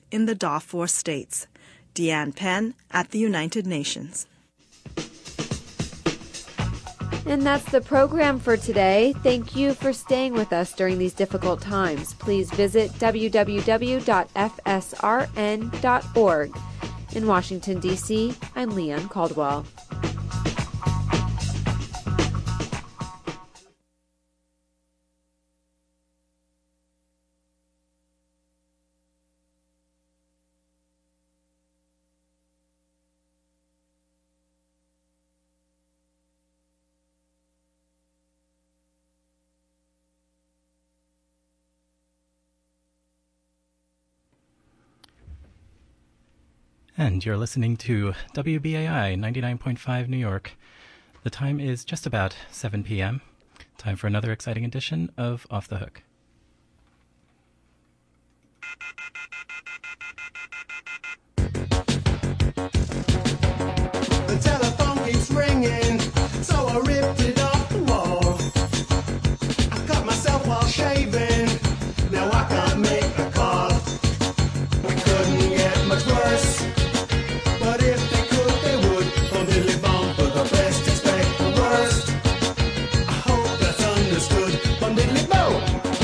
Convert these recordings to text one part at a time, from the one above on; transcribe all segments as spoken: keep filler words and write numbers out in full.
in the Darfur states. Deanne Penn at the United Nations. And that's the program for today. Thank you for staying with us during these difficult times. Please visit w w w dot f s r n dot org. In Washington, D C, I'm Leanne Caldwell. And you're listening to W B A I ninety-nine point five New York. The time is just about seven p.m. Time for another exciting edition of Off the Hook. The telephone keeps ringing, so I ripped it off the wall. I cut myself while shaving, now I can't make a call. We couldn't get much worse. But if they could, they would. From diddly bum for the best, expect the worst. I hope that's understood. From diddly bo.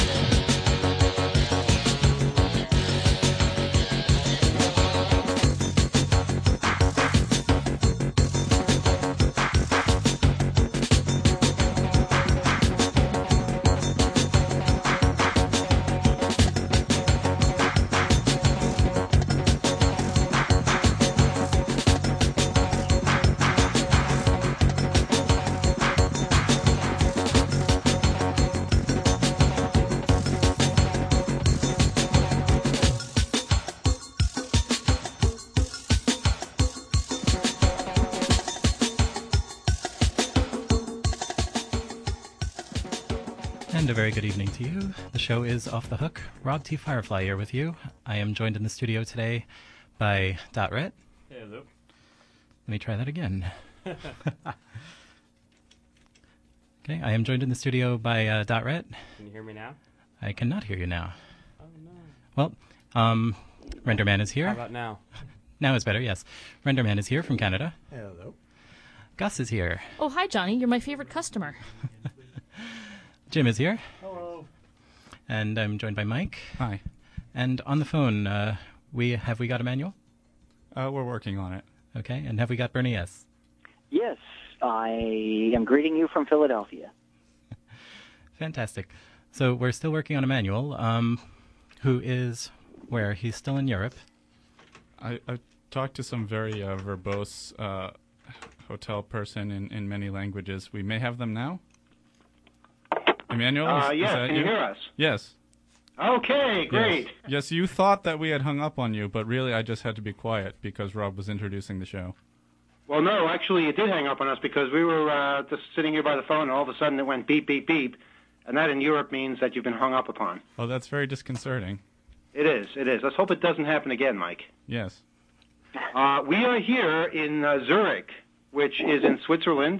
And a very good evening to you. The show is Off the Hook. Rob T. Firefly here with you. I am joined in the studio today by Dot Rhett. Hello. Let me try that again. Okay, I am joined in the studio by uh, Dot Rhett. Can you hear me now? I cannot hear you now. Oh, no. Well, um, Renderman is here. How about now? Now is better, yes. Renderman is here from Canada. Hello. Gus is here. Oh, hi, Johnny. You're my favorite customer. Jim is here. Hello. And I'm joined by Mike. Hi. And on the phone, uh, we have we got Emmanuel? Uh, we're working on it. Okay. And have we got Bernie S? Yes, I am greeting you from Philadelphia. Fantastic. So we're still working on Emmanuel, um, who is where? He's still in Europe. I, I talked to some very uh, verbose uh, hotel person in, in many languages. We may have them now. Emmanuel, Uh, is, is yes, that can you hear us? Yes. Okay, great. Yes. Yes, you thought that we had hung up on you, but really I just had to be quiet because Rob was introducing the show. Well, no, actually, it did hang up on us because we were uh, just sitting here by the phone, and all of a sudden it went beep, beep, beep, and that in Europe means that you've been hung up upon. Oh, that's very disconcerting. It is, it is. Let's hope it doesn't happen again, Mike. Yes. Uh, we are here in uh, Zurich, which is in Switzerland,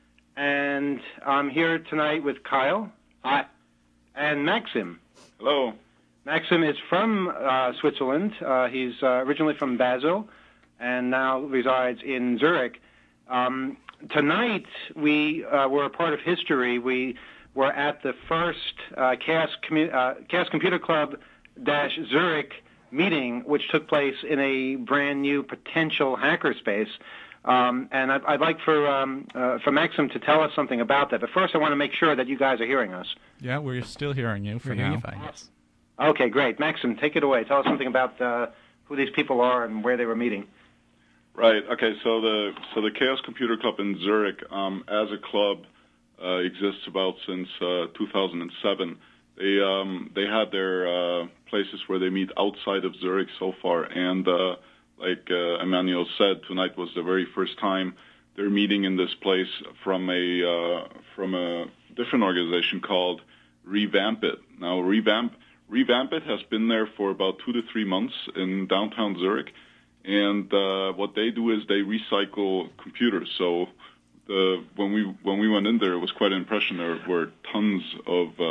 and I'm here tonight with Kyle. Hi. And Maxim. Hello. Maxim is from uh, Switzerland. Uh, he's uh, originally from Basel and now resides in Zurich. Um, tonight, we uh, were a part of history. We were at the first uh, Chaos, Commu- uh, Chaos Computer Club dash Zurich meeting, which took place in a brand new potential hackerspace. Um, and I'd, I'd like for um, uh, for Maxim to tell us something about that. But first, I want to make sure that you guys are hearing us. Yeah, we're still hearing you for We're now. hearing you fine, yes. Okay, great. Maxim, take it away. Tell us something about uh, who these people are and where they were meeting. Right. Okay. So the so the Chaos Computer Club in Zurich, um, as a club, uh, exists about since uh, two thousand seven. They um, they had their uh, places where they meet outside of Zurich so far, and uh, like uh, Emmanuel said, tonight was the very first time they're meeting in this place from a uh, from a different organization called Revamp It. Now, Revamp Revamp It has been there for about two to three months in downtown Zurich, and uh, what they do is they recycle computers. So the when we when we went in there, it was quite an impression. There were tons of uh,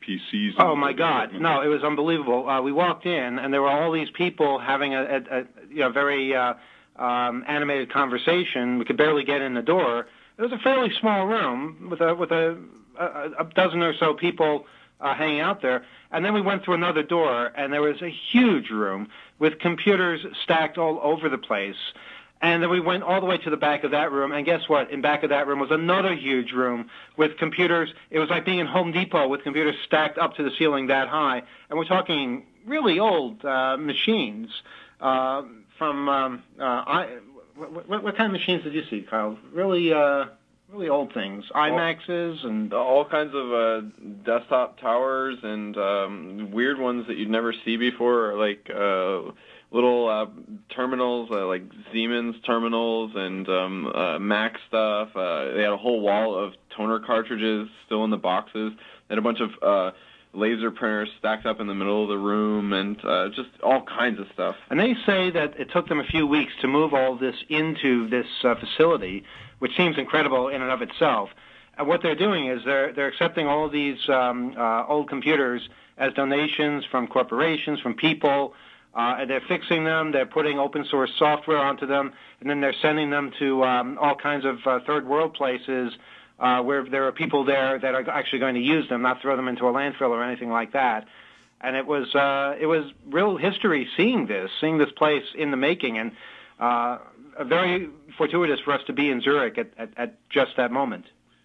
P Cs. Oh and my God! equipment. No, it was unbelievable. Uh, we walked in, and there were all these people having a, a, a you know, very uh, um, animated conversation. We could barely get in the door. It was a fairly small room with a with a, a, a dozen or so people uh, hanging out there. And then we went through another door, and there was a huge room with computers stacked all over the place. And then we went all the way to the back of that room, and guess what? In back of that room was another huge room with computers. It was like being in Home Depot with computers stacked up to the ceiling that high. And we're talking really old uh, machines uh, from, um, uh, I, what, what, what kind of machines did you see, Kyle? Really, uh, really old things. IMAXs and all kinds of uh, desktop towers and um, weird ones that you'd never see before, like uh, little uh, terminals, uh, like Siemens terminals and um, uh, Mac stuff. Uh, they had a whole wall of toner cartridges still in the boxes. They had a bunch of uh, laser printers stacked up in the middle of the room, and uh, just all kinds of stuff. And they say that it took them a few weeks to move all this into this uh, facility, which seems incredible in and of itself. And what they're doing is they're they're accepting all of these um, uh, old computers as donations from corporations, from people. Uh, and they're fixing them, they're putting open source software onto them, and then they're sending them to um, all kinds of uh, third world places uh, where there are people there that are actually going to use them, not throw them into a landfill or anything like that. And it was uh, it was real history seeing this, seeing this place in the making, and uh, very fortuitous for us to be in Zurich at, at, at just that moment.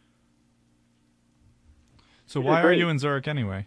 So why are you in Zurich anyway?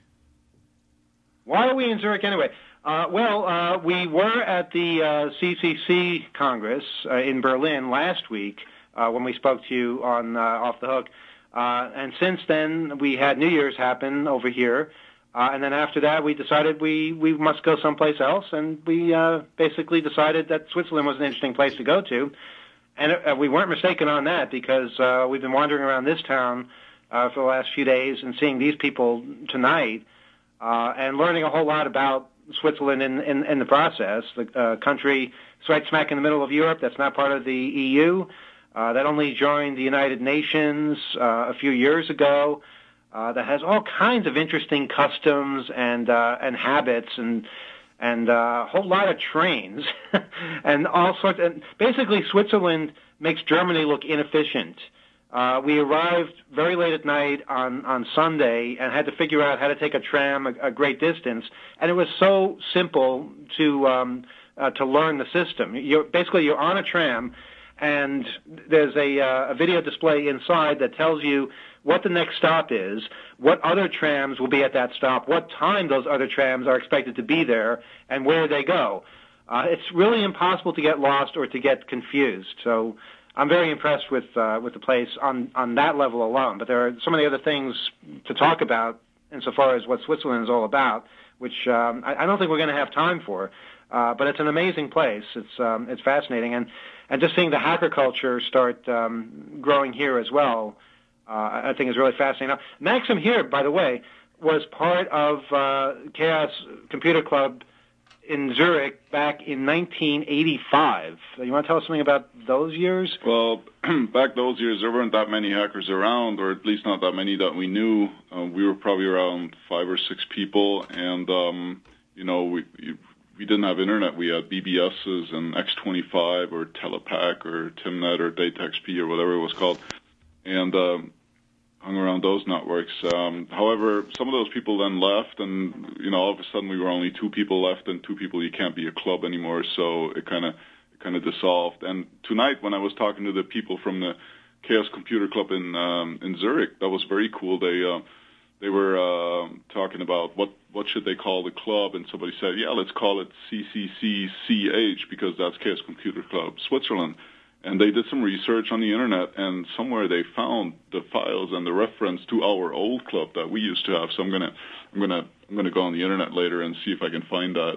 Why are we in Zurich anyway? Uh, well, uh, we were at the uh, C C C Congress uh, in Berlin last week uh, when we spoke to you on uh, Off the Hook. Uh, and since then, we had New Year's happen over here. Uh, and then after that, we decided we, we must go someplace else. And we uh, basically decided that Switzerland was an interesting place to go to. And uh, we weren't mistaken on that, because uh, we've been wandering around this town uh, for the last few days and seeing these people tonight uh, and learning a whole lot about Switzerland in, in, in the process, the uh, country right smack in the middle of Europe that's not part of the E U, uh, that only joined the United Nations uh, a few years ago, uh, that has all kinds of interesting customs and uh, and habits and and uh, a whole lot of trains and all sorts. And basically, Switzerland makes Germany look inefficient. Uh, we arrived very late at night on, on Sunday and had to figure out how to take a tram a, a great distance. And it was so simple to um, uh, to learn the system. You're, basically, you're on a tram, and there's a, uh, a video display inside that tells you what the next stop is, what other trams will be at that stop, what time those other trams are expected to be there, and where they go. Uh, it's really impossible to get lost or to get confused. So I'm very impressed with uh, with the place on, on that level alone. But there are so many other things to talk about insofar as what Switzerland is all about, which um, I, I don't think we're going to have time for. Uh, but it's an amazing place. It's um, it's fascinating, and and just seeing the hacker culture start um, growing here as well, uh, I think is really fascinating. Now, Maxim here, by the way, was part of uh, Chaos Computer Club in Zurich back in nineteen eighty-five. You want to tell us something about those years? Well, back those years, there weren't that many hackers around, or at least not that many that we knew. Uh, we were probably around five or six people, and, um, you know, we we didn't have internet. We had B B Ss and X twenty-five or Telepac or Timnet or DataXP or whatever it was called, and um, hung around those networks. Um, however, some of those people then left, and you know, all of a sudden we were only two people left, and two people you can't be a club anymore. So it kind of it kind of dissolved. And tonight, when I was talking to the people from the Chaos Computer Club in um, in Zurich, that was very cool. They uh, they were uh, talking about what what should they call the club, and somebody said, yeah, let's call it C C C C H because that's Chaos Computer Club Switzerland. And they did some research on the internet, and somewhere they found the files and the reference to our old club that we used to have. So I'm gonna, I'm gonna, I'm gonna go on the internet later and see if I can find that.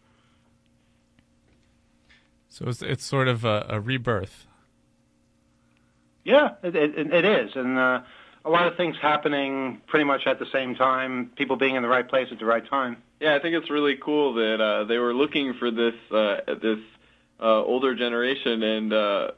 So it's, it's sort of a, a rebirth. Yeah, it, it, it is, and uh, a lot of things happening pretty much at the same time. People being in the right place at the right time. Yeah, I think it's really cool that uh, they were looking for this uh, this. Uh, older generation, and uh,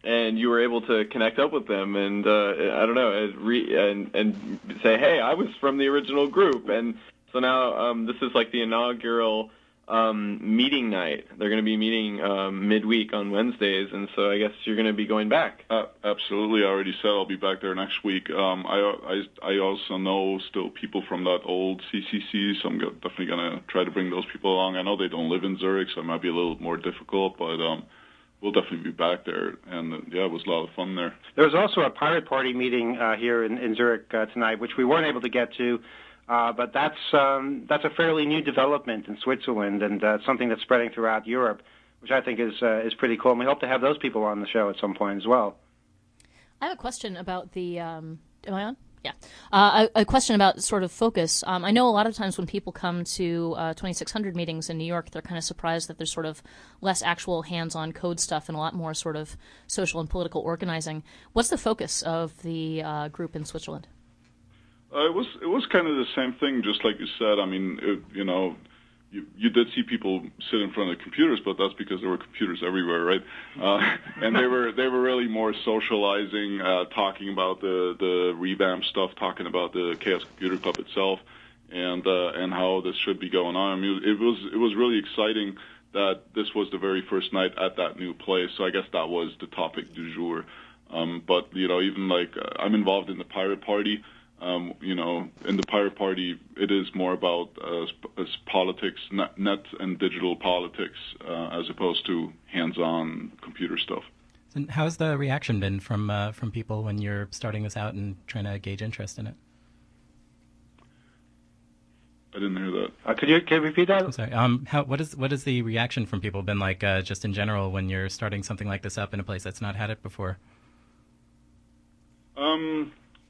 and you were able to connect up with them, and uh, I don't know, and, re- and and say, hey, I was from the original group, and so now um, this is like the inaugural um, meeting night. They're going to be meeting um, midweek on Wednesdays, and so I guess you're going to be going back. Uh, absolutely, I already said I'll be back there next week. Um, I, I I also know still people from that old C C C, so I'm go- definitely going to try to bring those people along. I know they don't live in Zurich, so it might be a little more difficult, but um, we'll definitely be back there. And uh, yeah, it was a lot of fun there. There was also a Pirate Party meeting uh, here in, in Zurich uh, tonight, which we weren't able to get to. Uh, but that's um, that's a fairly new development in Switzerland, and uh, something that's spreading throughout Europe, which I think is uh, is pretty cool. And we hope to have those people on the show at some point as well. I have a question about the. Um, am I on? Yeah. Uh, a, a question about sort of focus. Um, I know a lot of times when people come to uh, twenty-six hundred meetings in New York, they're kind of surprised that there's sort of less actual hands-on code stuff and a lot more sort of social and political organizing. What's the focus of the uh, group in Switzerland? Uh, it was it was kind of the same thing, just like you said. I mean, it, you know, you you did see people sit in front of computers, but that's because there were computers everywhere, right? Uh, and they were they were really more socializing, uh, talking about the the revamp stuff, talking about the Chaos Computer Club itself, and uh, and how this should be going on. I mean, it was it was really exciting that this was the very first night at that new place. So I guess that was the topic du jour. Um, but you know, even like uh, I'm involved in the Pirate Party. Um, you know, in the Pirate Party, it is more about uh, sp- uh, politics, net, net and digital politics, uh, as opposed to hands-on computer stuff. And how's the reaction been from uh, from people when you're starting this out and trying to gauge interest in it? I didn't hear that. Uh, could you can you repeat that? I'm sorry. Um, how what is what is the reaction from people been like, uh, just in general, when you're starting something like this up in a place that's not had it before? Um.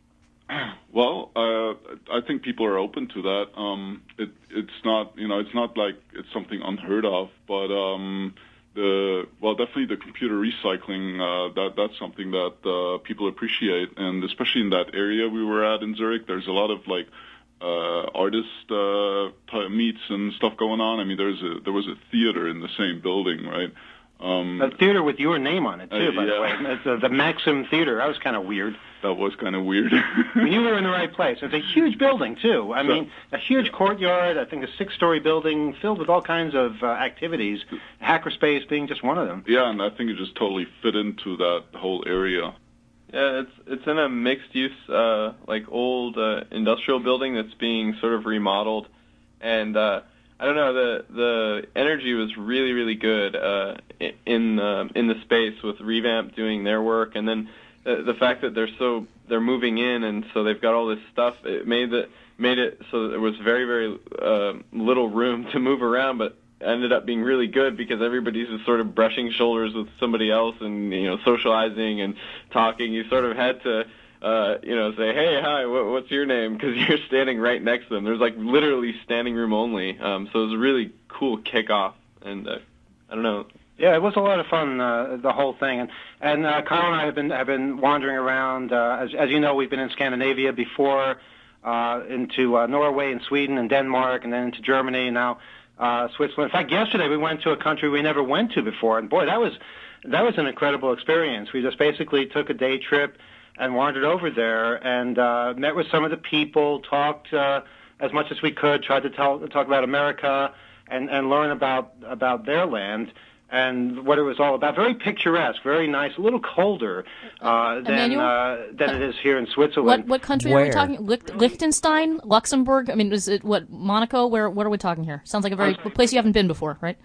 Well, uh, I think people are open to that. Um, it, it's not, you know, it's not like it's something unheard of, but um, the well, definitely the computer recycling. Uh, that that's something that uh, people appreciate, and especially in that area we were at in Zurich, there's a lot of like uh, artist uh, t- meets and stuff going on. I mean, there's a there was a theater in the same building, right? Um, a theater with your name on it too, uh, by yeah. the way. It's uh, the Maxim Theater. That was kind of weird. That was kind of weird. I mean, you were in the right place. It's a huge building too. I So- mean, a huge courtyard. I think a six-story building filled with all kinds of uh, activities. Hackerspace being just one of them. Yeah, and I think it just totally fit into that whole area. Yeah, it's it's in a mixed-use, uh, like old uh, industrial building that's being sort of remodeled, and uh, I don't know, the the energy was really really good uh, in uh, in the space with Revamp doing their work, and then the, the fact that they're so they're moving in, and so they've got all this stuff. It made it made it so there was very very uh, little room to move around, but ended up being really good because everybody's just sort of brushing shoulders with somebody else and, you know, socializing and talking. You sort of had to, uh, you know, say, hey, hi, what, what's your name? Because you're standing right next to them. There's, like, literally standing room only. Um, so it was a really cool kickoff. And uh, I don't know. Yeah, it was a lot of fun, uh, the whole thing. And, and uh, Kyle and I have been, have been wandering around. Uh, as, as you know, we've been in Scandinavia before, uh, into uh, Norway and Sweden and Denmark, and then into Germany, and now Uh, Switzerland. In fact, yesterday we went to a country we never went to before, and boy, that was that was an incredible experience. We just basically took a day trip and wandered over there and uh, met with some of the people, talked uh, as much as we could, tried to tell, talk about America and, and learn about about their land and what it was all about. Very picturesque, very nice, a little colder uh, than uh, than it is here in Switzerland. What what country Where? are we talking? Lich- Liechtenstein, Luxembourg. I mean, is it what Monaco? Where what are we talking here? Sounds like a very a place you haven't been before, right?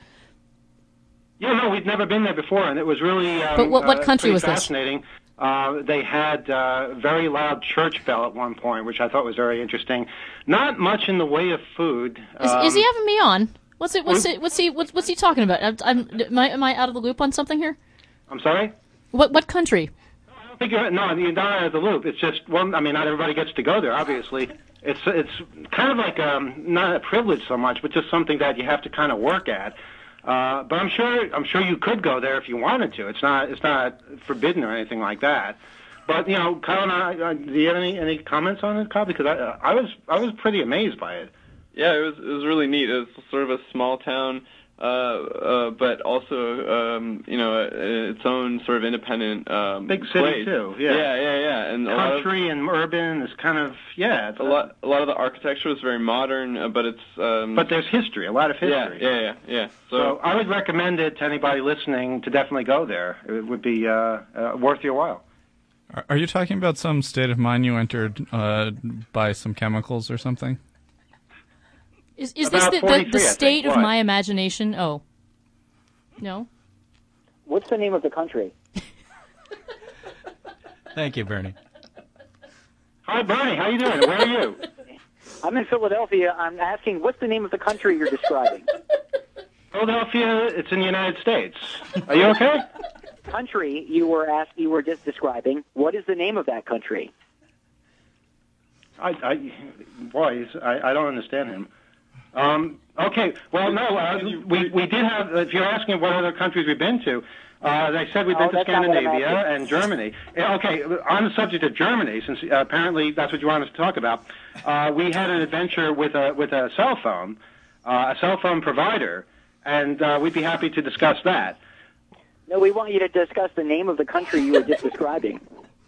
Yeah, no, we'd never been there before, and it was really um, But what- what uh, country pretty was this? fascinating. Uh, they had uh, very loud church bell at one point, which I thought was very interesting. Not much in the way of food. Is, um, is he having me on? What's it? What's it? What's he? What's, what's he talking about? I'm, I'm, am, I, am I out of the loop on something here? I'm sorry? What what country? I don't think you're, no, you're not out of the loop. It's just, well, I mean, not everybody gets to go there, obviously. It's it's kind of like um, not a privilege so much, but just something that you have to kind of work at. Uh, but I'm sure I'm sure you could go there if you wanted to. It's not it's not forbidden or anything like that. But you know, Kyle and I, uh, do you have any any comments on it, Kyle? Because I I was I was pretty amazed by it. Yeah, it was it was really neat. It was sort of a small town uh, uh, but also, um, you know, uh, its own sort of independent um, big city place. too. Yeah, yeah, yeah, yeah. And a lot of, country and urban is kind of yeah. It's a lot, a lot of the architecture is very modern, uh, but it's um, but there's history, a lot of history. Yeah, yeah, yeah, yeah. So, So I would recommend it to anybody listening to definitely go there. It would be uh, uh, worth your while. Are- Are you talking about some state of mind you entered uh, by some chemicals or something? Is, is this About the, the, forty-three, the I think. state of What? my imagination? Oh. No? What's the name of the country? Thank you, Bernie. Hi, Bernie. How you doing? Where are you? I'm in Philadelphia. I'm asking, what's the name of the country you're describing? Philadelphia. It's in the United States. Are you okay? Country you were asked, you were just describing. What is the name of that country? I, I boy, he's- I, I don't understand him. Um, okay, well, no, uh, we we did have. If you're asking what other countries we've been to, uh, they said we've been Oh, to that's not what I'm Scandinavia asking. and Germany. Yeah, okay, on the subject of Germany, since uh, apparently that's what you want us to talk about, uh, we had an adventure with a with a cell phone, uh, a cell phone provider, and uh, we'd be happy to discuss that. No, we want you to discuss the name of the country you were just describing.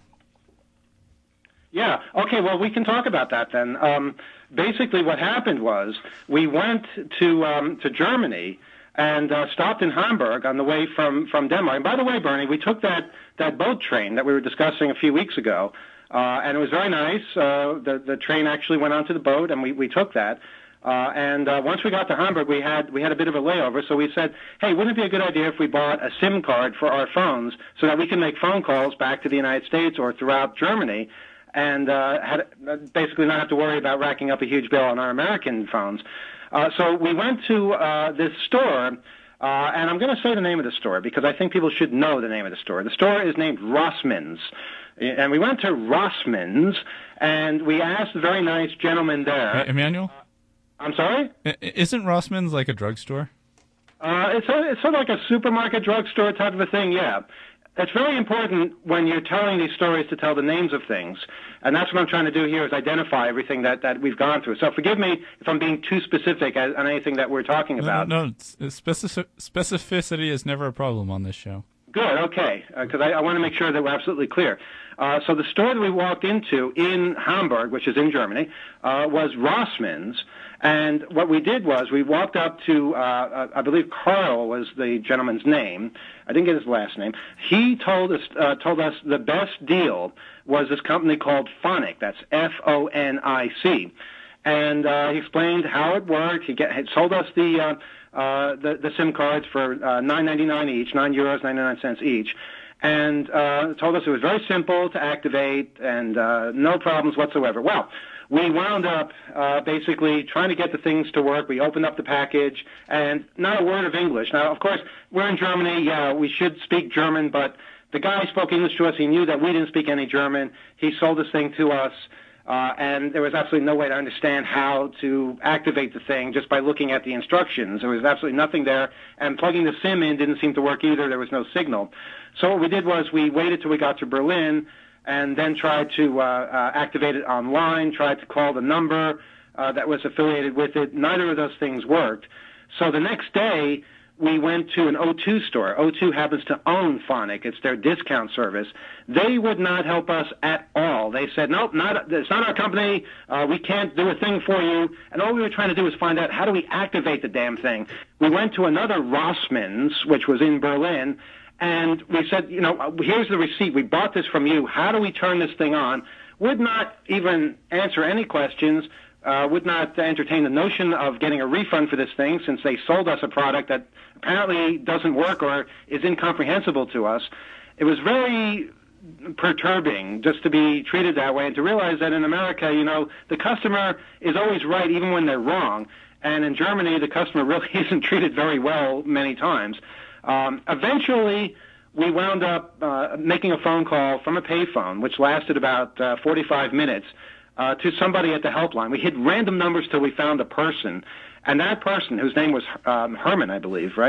Yeah. Okay. Well, we can talk about that then. Um, basically, what happened was we went to um, to Germany and uh, stopped in Hamburg on the way from from Denmark. And by the way, Bernie, we took that that boat train that we were discussing a few weeks ago, uh, and it was very nice. Uh, the the train actually went onto the boat, and we we took that. Uh, and uh, once we got to Hamburg, we had we had a bit of a layover. So we said, "Hey, wouldn't it be a good idea if we bought a SIM card for our phones so that we can make phone calls back to the United States or throughout Germany?" And uh, had basically not have to worry about racking up a huge bill on our American phones. Uh, so we went to uh, this store, uh, and I'm going to say the name of the store because I think people should know the name of the store. The store is named Rossman's. And we went to Rossman's, and we asked the very nice gentleman there. Uh, Emmanuel? I'm sorry? I- Isn't Rossman's like a drugstore? Uh, it's, a, it's sort of like a supermarket, drugstore type of a thing, yeah. It's very important when you're telling these stories to tell the names of things, and that's what I'm trying to do here is identify everything that, that we've gone through. So forgive me if I'm being too specific as, on anything that we're talking No, about. no, no. it's- it's Specific- specificity is never a problem on this show. Good, okay, because I, I want to make sure that we're absolutely clear. Uh, so the store that we walked into in Hamburg, which is in Germany, uh, was Rossman's. And what we did was we walked up to, uh, I believe Carl was the gentleman's name. I didn't get his last name. He told us, uh, told us the best deal was this company called Phonic. That's F O N I C. And uh, he explained how it worked. He, get, he sold us the, uh, uh, the the SIM cards for uh, nine ninety-nine each, nine euros ninety-nine cents each. And uh, told us it was very simple to activate and uh, no problems whatsoever. Well, we wound up uh, basically trying to get the things to work. We opened up the package, and not a word of English. Now, of course, we're in Germany. Yeah, we should speak German, but the guy spoke English to us. He knew that we didn't speak any German. He sold this thing to us, uh, and there was absolutely no way to understand how to activate the thing just by looking at the instructions. There was absolutely nothing there, and plugging the SIM in didn't seem to work either. There was no signal. So what we did was we waited till we got to Berlin, and then tried to uh, uh, activate it online, tried to call the number uh, that was affiliated with it. Neither of those things worked. So the next day, we went to an O two store. O two happens to own Phonic. It's their discount service. They would not help us at all. They said, nope, not, it's not our company. Uh, we can't do a thing for you. And all we were trying to do was find out, how do we activate the damn thing? We went to another Rossman's, which was in Berlin, and we said, you know, here's the receipt. We bought this from you. How do we turn this thing on? Would not even answer any questions, uh, would not entertain the notion of getting a refund for this thing since they sold us a product that apparently doesn't work or is incomprehensible to us. It was very perturbing just to be treated that way and to realize that in America, you know, the customer is always right even when they're wrong. And in Germany, the customer really isn't treated very well many times. Um, eventually, we wound up uh, making a phone call from a payphone, which lasted about uh, forty-five minutes, uh, to somebody at the helpline. We hit random numbers till we found a person, and that person, whose name was um, Herman, I believe, right?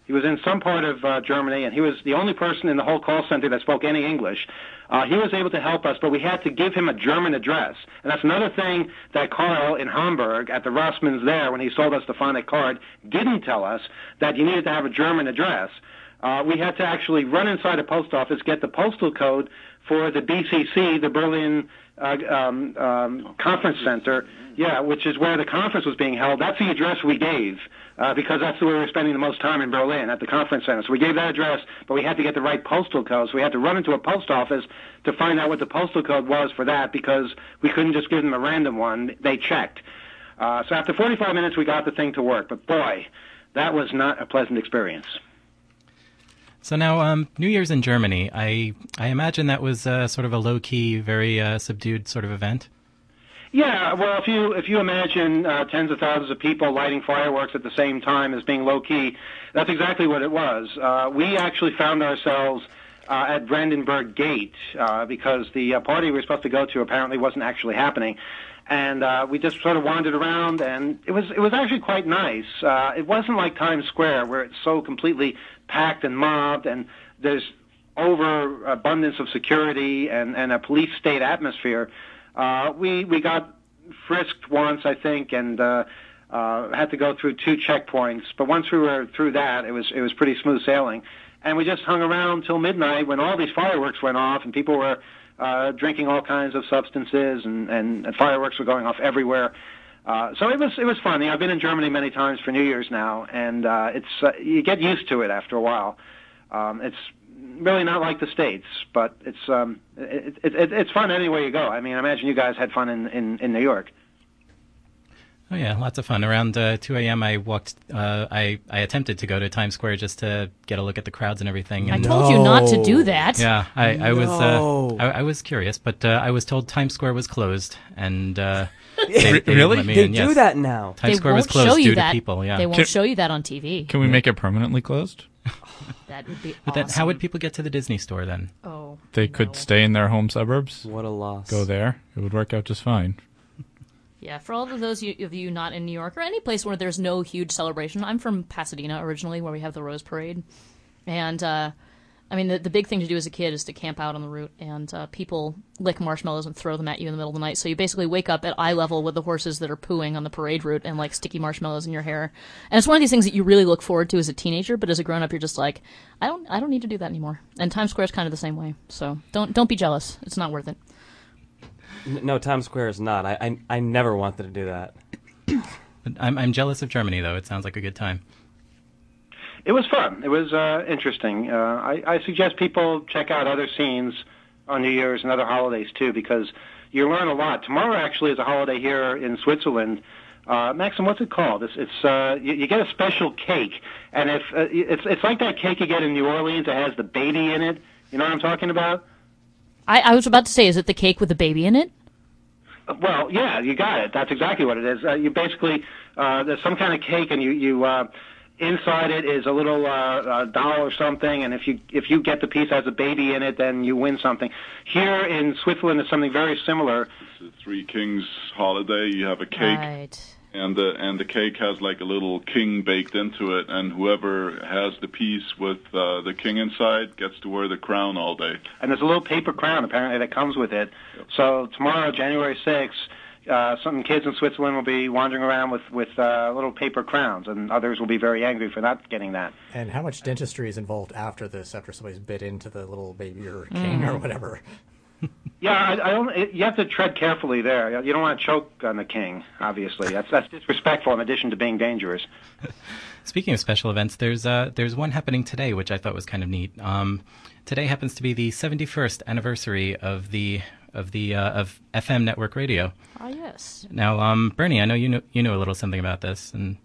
He was in some part of uh, Germany, and he was the only person in the whole call center that spoke any English. Uh, he was able to help us, but we had to give him a German address. And that's another thing that Carl in Hamburg at the Rossmans there, when he sold us the phonic card, didn't tell us, that you needed to have a German address. Uh, we had to actually run inside a post office, get the postal code for the B C C, the Berlin uh, um, um, Conference Center, yeah, which is where the conference was being held. That's the address we gave. Uh, because that's where we were spending the most time in Berlin, at the conference center. So we gave that address, but we had to get the right postal code. So we had to run into a post office to find out what the postal code was for that, because we couldn't just give them a random one. They checked. Uh, so after forty-five minutes, we got the thing to work. But boy, that was not a pleasant experience. So now, um, New Year's in Germany, I I imagine that was uh, sort of a low-key, very uh, subdued sort of event. Yeah, well, if you if you imagine uh, tens of thousands of people lighting fireworks at the same time as being low-key, that's exactly what it was. Uh, we actually found ourselves uh, at Brandenburg Gate uh, because the uh, party we were supposed to go to apparently wasn't actually happening. And uh, we just sort of wandered around, and it was it was actually quite nice. Uh, it wasn't like Times Square, where it's so completely packed and mobbed, and there's overabundance of security and, and a police state atmosphere. Uh, we we got frisked once, I think, and uh, uh, had to go through two checkpoints. But once we were through that, it was it was pretty smooth sailing. And we just hung around till midnight when all these fireworks went off, and people were uh, drinking all kinds of substances, and, and, and fireworks were going off everywhere. Uh, so it was it was fun. I've been in Germany many times for New Year's now, and uh, it's uh, you get used to it after a while. Um, it's really not like the States, but it's um, it, it, it, it's fun anywhere you go. I mean, I imagine you guys had fun in, in, in New York. Oh yeah, lots of fun. Around uh, two a.m. I walked. Uh, I I attempted to go to Times Square just to get a look at the crowds and everything. I And told you not to do that. Yeah, I, I was. No. Uh, I, I was curious, but uh, I was told Times Square was closed, and uh, they, they Really? let me They in, do yes. that now. Times They Square was won't closed show you due that. to people. Yeah. They won't Can- show you that on T V. Can we make it permanently closed? That would be But then, awesome. how would people get to the Disney store then? Oh, They no. could stay in their home suburbs, What a loss. go there. It would work out just fine. Yeah, for all of those you- of you not in New York or any place where there's no huge celebration. I'm from Pasadena originally, where we have the Rose Parade. And, uh, I mean, the, the big thing to do as a kid is to camp out on the route, and uh, people lick marshmallows and throw them at you in the middle of the night. So you basically wake up at eye level with the horses that are pooing on the parade route and, like, sticky marshmallows in your hair. And it's one of these things that you really look forward to as a teenager, but as a grown-up, you're just like, I don't I don't need to do that anymore. And Times Square's kind of the same way. So don't don't be jealous. It's not worth it. N- No, Times Square is not. I, I I never wanted to do that. But I'm I'm jealous of Germany though. It sounds like a good time. It was fun. It was uh, interesting. Uh, I, I suggest people check out other scenes on New Year's and other holidays, too, because you learn a lot. Tomorrow, actually, is a holiday here in Switzerland. Uh, Maxim, what's it called? It's, it's uh, you, you get a special cake, and if uh, it's it's like that cake you get in New Orleans that has the baby in it. You know what I'm talking about? I, I was about to say, is it the cake with the baby in it? Well, yeah, you got it. That's exactly what it is. Uh, you basically uh, there's some kind of cake, and you you uh, inside it is a little uh, uh, doll or something. And if you if you get the piece that has a baby in it, then you win something. Here in Switzerland, it's something very similar. It's a Three Kings holiday. You have a cake, Right. and the and the cake has like a little king baked into it, and whoever has the piece with uh, the king inside gets to wear the crown all day. And there's a little paper crown apparently that comes with it. Yep. So tomorrow, January sixth, uh, some kids in Switzerland will be wandering around with with uh, little paper crowns, and others will be very angry for not getting that. And how much dentistry is involved after this, after somebody's bit into the little baby or king or whatever? Yeah, I, I don't. It, you have to tread carefully there. You don't want to choke on the king. Obviously, that's that's disrespectful in addition to being dangerous. Speaking of special events, there's uh, there's one happening today, which I thought was kind of neat. Um, today happens to be the seventy-first anniversary of the of the uh, of F M network radio. Ah, yes. Now, um, Bernie, I know you know you know a little something about this, and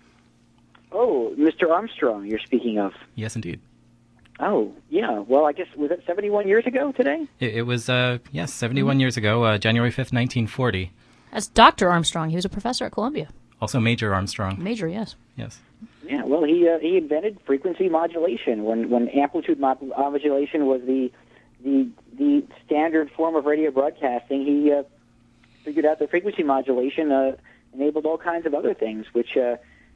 Oh, Mister Armstrong, you're speaking of. yes, indeed, Oh, yeah. Well, I guess, was it seventy-one years ago today? it, it was uh, yes, seventy-one years ago, uh, January fifth, nineteen forty. That's Doctor Armstrong. He was a professor at Columbia. Also, Major Armstrong. Major, yes. Yes. Yeah, well, he uh, he invented frequency modulation when when amplitude mod- modulation was the the the standard form of radio broadcasting. He uh, figured out that frequency modulation uh, enabled all kinds of other things, which uh,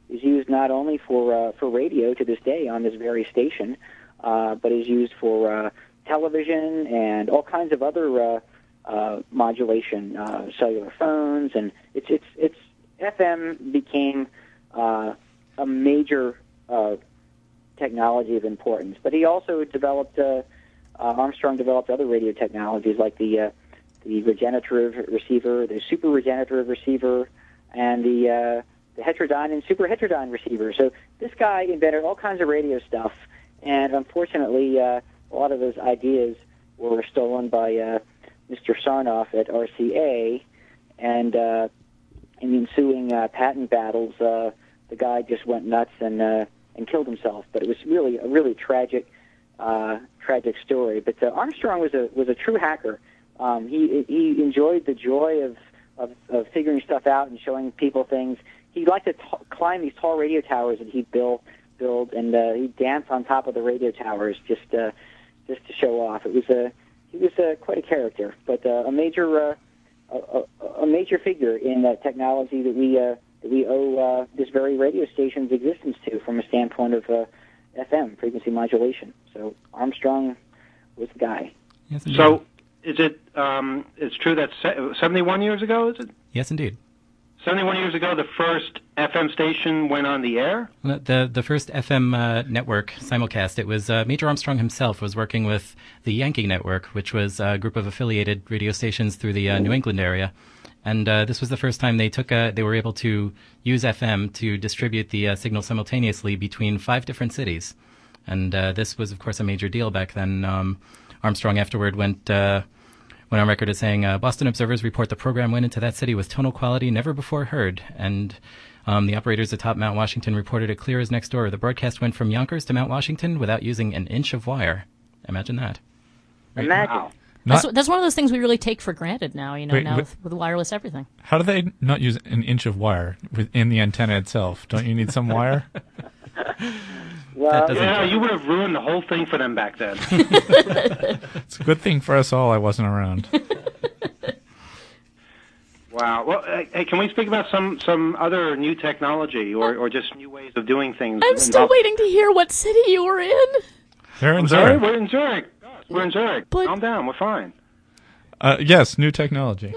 is used not only for uh, for radio to this day on this very station, uh, but is used for uh, television and all kinds of other uh, uh, modulation, uh, cellular phones, and it's it's it's F M became uh, a major uh, technology of importance. But he also developed uh, uh, Armstrong developed other radio technologies like the uh, the regenerative receiver, the super regenerative receiver, and the uh, the heterodyne and super heterodyne receiver. So this guy invented all kinds of radio stuff, and unfortunately, uh, a lot of those ideas were stolen by uh, Mister Sarnoff at R C A, and uh, in the ensuing uh, patent battles, uh, the guy just went nuts and uh, and killed himself. But it was really a really tragic, uh, tragic story. But uh, Armstrong was a was a true hacker. Um, he he enjoyed the joy of, of of figuring stuff out and showing people things. He liked to t- climb these tall radio towers that he'd build, build, and uh, he'd dance on top of the radio towers just uh, just to show off. It was a he was uh, quite a character, but uh, a major uh, a, a major figure in uh, technology that we uh, that we owe uh, this very radio station's existence to, from a standpoint of uh, F M frequency modulation. So Armstrong was the guy. Yes, indeed. So is it? Um, it's true that se- seventy-one years ago, is it? Yes, indeed. seventy-one years ago, the first F M station went on the air? The the first F M uh, network simulcast, it was uh, Major Armstrong himself was working with the Yankee Network, which was a group of affiliated radio stations through the uh, New England area. And uh, this was the first time they took a, they were able to use F M to distribute the uh, signal simultaneously between five different cities. And uh, this was, of course, a major deal back then. Um, Armstrong afterward went... Uh, went on record as saying, uh, Boston observers report the program went into that city with tonal quality never before heard. And um, the operators atop Mount Washington reported it clear as next door. The broadcast went from Yonkers to Mount Washington without using an inch of wire. Imagine that. Imagine. Wow. That's, that's one of those things we really take for granted now, you know, Wait, now wait. with, with wireless everything. How do they not use an inch of wire within the antenna itself? Don't you need some wire? Well, yeah, you would have ruined the whole thing for them back then. It's a good thing for us all I wasn't around. Wow. Well, uh, hey, can we speak about some, some other new technology or, or just new ways of doing things? I'm still involved- waiting to hear what city you were in. They're in I'm sorry, Zurich. we're in Zurich. We're in Zurich. Calm down. We're fine. Uh, yes, new technology.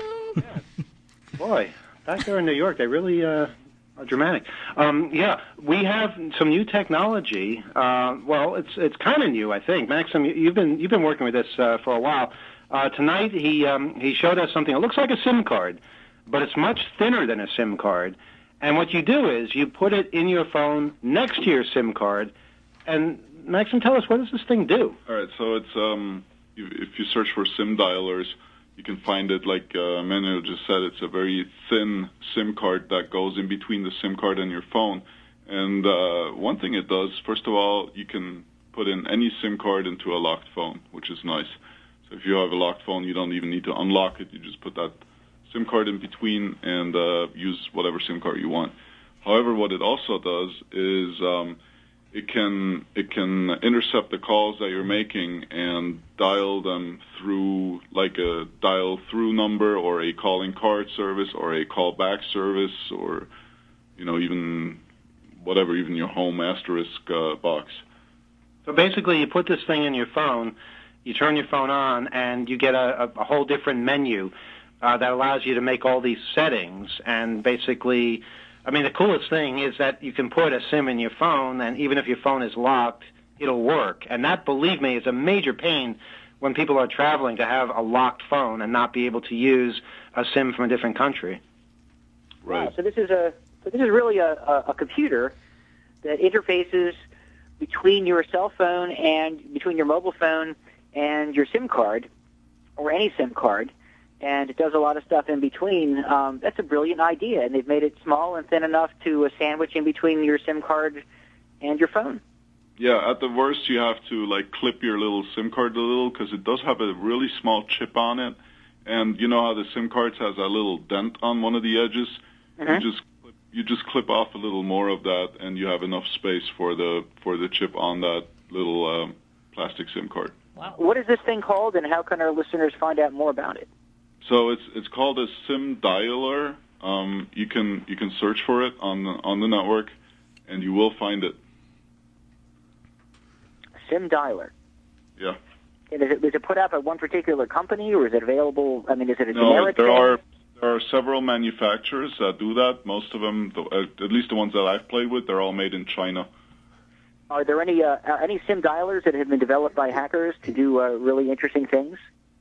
Boy, back there in New York, they really uh, are dramatic. Um, yeah, we have some new technology. Uh, well, it's it's kind of new, I think. Maxim, you- you've been you've been working with this uh, for a while. Uh, tonight, he um, he showed us something. It looks like a SIM card, but it's much thinner than a SIM card. And what you do is you put it in your phone next to your SIM card. And Maxim, tell us, what does this thing do? All right, so it's um, you, if you search for SIM dialers, you can find it, like uh, Manuel just said, it's a very thin SIM card that goes in between the SIM card and your phone. And uh, one thing it does, first of all, you can put in any SIM card into a locked phone, which is nice. So if you have a locked phone, you don't even need to unlock it. You just put that SIM card in between and uh, use whatever SIM card you want. However, what it also does is um, it can it can intercept the calls that you're making and dial them through like a dial through number or a calling card service or a callback service or you know even whatever, even your home asterisk uh, box. So basically, you put this thing in your phone, you turn your phone on, and you get a, a, a whole different menu uh, that allows you to make all these settings. And basically, I mean, the coolest thing is that you can put a SIM in your phone, and even if your phone is locked, it'll work. And that, believe me, is a major pain when people are traveling to have a locked phone and not be able to use a SIM from a different country. Right. Wow, so this is a so this is really a, a, a computer that interfaces between your cell phone and between your mobile phone and your SIM card, or any SIM card, and it does a lot of stuff in between. Um, that's a brilliant idea, and they've made it small and thin enough to uh, sandwich in between your SIM card and your phone. Yeah, at the worst, you have to like clip your little SIM card a little because it does have a really small chip on it, and you know how the SIM cards has a little dent on one of the edges. Mm-hmm. You just clip, you just clip off a little more of that, and you have enough space for the for the chip on that little um, plastic SIM card. Wow. What is this thing called, and how can our listeners find out more about it? So it's it's called a SIM dialer. Um, you can you can search for it on the, on the network. and you will find it. SIM dialer. Yeah. And is it, is it put out by one particular company, or is it available? I mean, is it a No, generic there thing? are there are several manufacturers that do that. Most of them, the- uh, at least the ones that I've played with, they're all made in China. Are there any uh, uh, any SIM dialers that have been developed by hackers to do uh, really interesting things?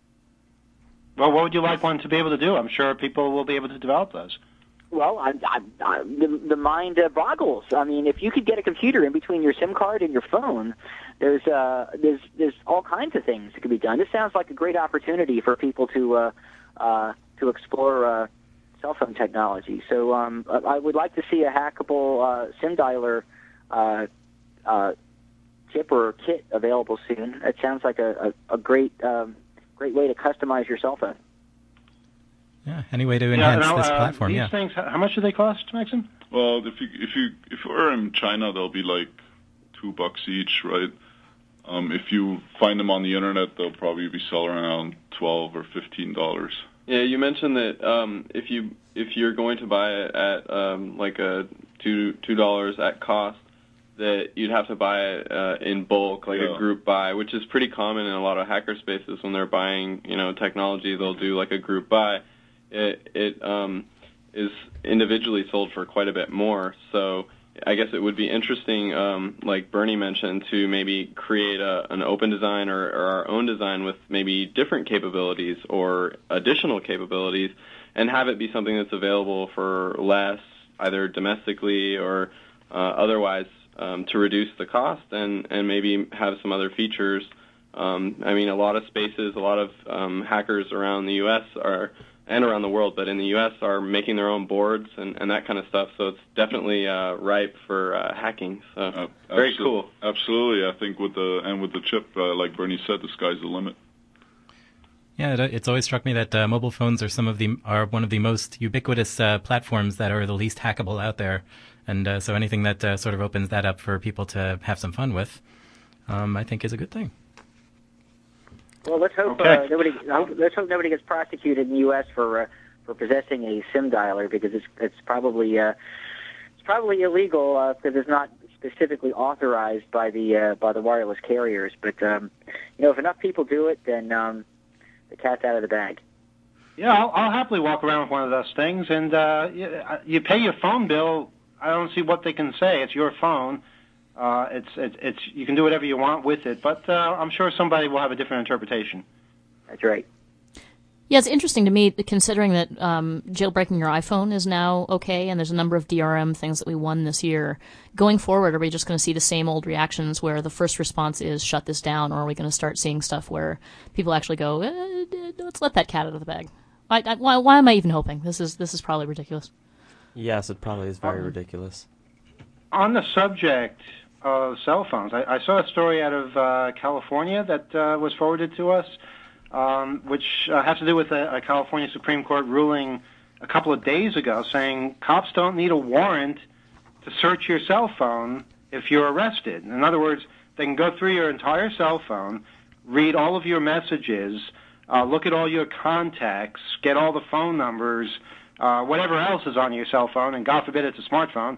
Well, what would you like one to be able to do? I'm sure people will be able to develop those. Well, I, I, I, the, the mind uh, boggles. I mean, if you could get a computer in between your SIM card and your phone, there's uh, there's there's all kinds of things that could be done. This sounds like a great opportunity for people to uh, uh, to explore uh, cell phone technology. So um, I I would like to see a hackable uh, SIM dialer uh, uh, chip or kit available soon. It sounds like a, a, a great um, great way to customize your cell phone. Yeah, any way to enhance now, this uh, platform, these yeah. things, how much do they cost, Maxim? Well, if you if you if you're in China, they'll be like two bucks each, right? Um, if you find them on the internet, they'll probably be selling around twelve or fifteen dollars. Yeah, you mentioned that um, if you if you're going to buy it at um, like a two two dollars at cost, that you'd have to buy it uh, in bulk, like Yeah. a group buy, which is pretty common in a lot of hacker spaces. When they're buying, you know, technology, they'll do like a group buy. It it um, is individually sold for quite a bit more. So I guess it would be interesting, um, like Bernie mentioned, to maybe create a, an open design or, or our own design with maybe different capabilities or additional capabilities, and have it be something that's available for less, either domestically or uh, otherwise, um, to reduce the cost and, and maybe have some other features. Um, I mean, a lot of spaces, a lot of um, hackers around the U S are, and around the world, but in the U S are making their own boards and, and that kind of stuff. So it's definitely uh, ripe for uh, hacking. So Uh, very absol- cool. Absolutely, I think with the and with the chip, uh, like Bernie said, the sky's the limit. Yeah, it, it's always struck me that uh, mobile phones are some of the are one of the most ubiquitous uh, platforms that are the least hackable out there, and uh, so anything that uh, sort of opens that up for people to have some fun with, um, I think is a good thing. Well, let's hope Okay. uh, nobody. I hope- Let's hope nobody gets prosecuted in the U S for uh, for possessing a SIM dialer, because it's it's probably uh, it's probably illegal uh, because it's not specifically authorized by the uh, by the wireless carriers. But um, you know, if enough people do it, then um, the cat's out of the bag. Yeah, I'll, I'll happily walk around with one of those things, and uh, you, you pay your phone bill. I don't see what they can say. It's your phone. Uh, it's, it's it's you can do whatever you want with it, but uh, I'm sure somebody will have a different interpretation. That's right. Yeah, it's interesting to me, considering that um, jailbreaking your iPhone is now okay, and there's a number of D R M things that we won this year. Going forward, are we just going to see the same old reactions where the first response is shut this down, or are we going to start seeing stuff where people actually go, eh, let's let that cat out of the bag? I, I, why, why am I even hoping? This is this is probably ridiculous. Yes, it probably is very ridiculous. On the subject of cell phones, I, I saw a story out of uh, California that uh, was forwarded to us, um, which uh, has to do with a, a California Supreme Court ruling a couple of days ago saying cops don't need a warrant to search your cell phone if you're arrested. In other words, they can go through your entire cell phone, read all of your messages, uh, look at all your contacts, get all the phone numbers, uh, whatever else is on your cell phone, and God forbid it's a smartphone.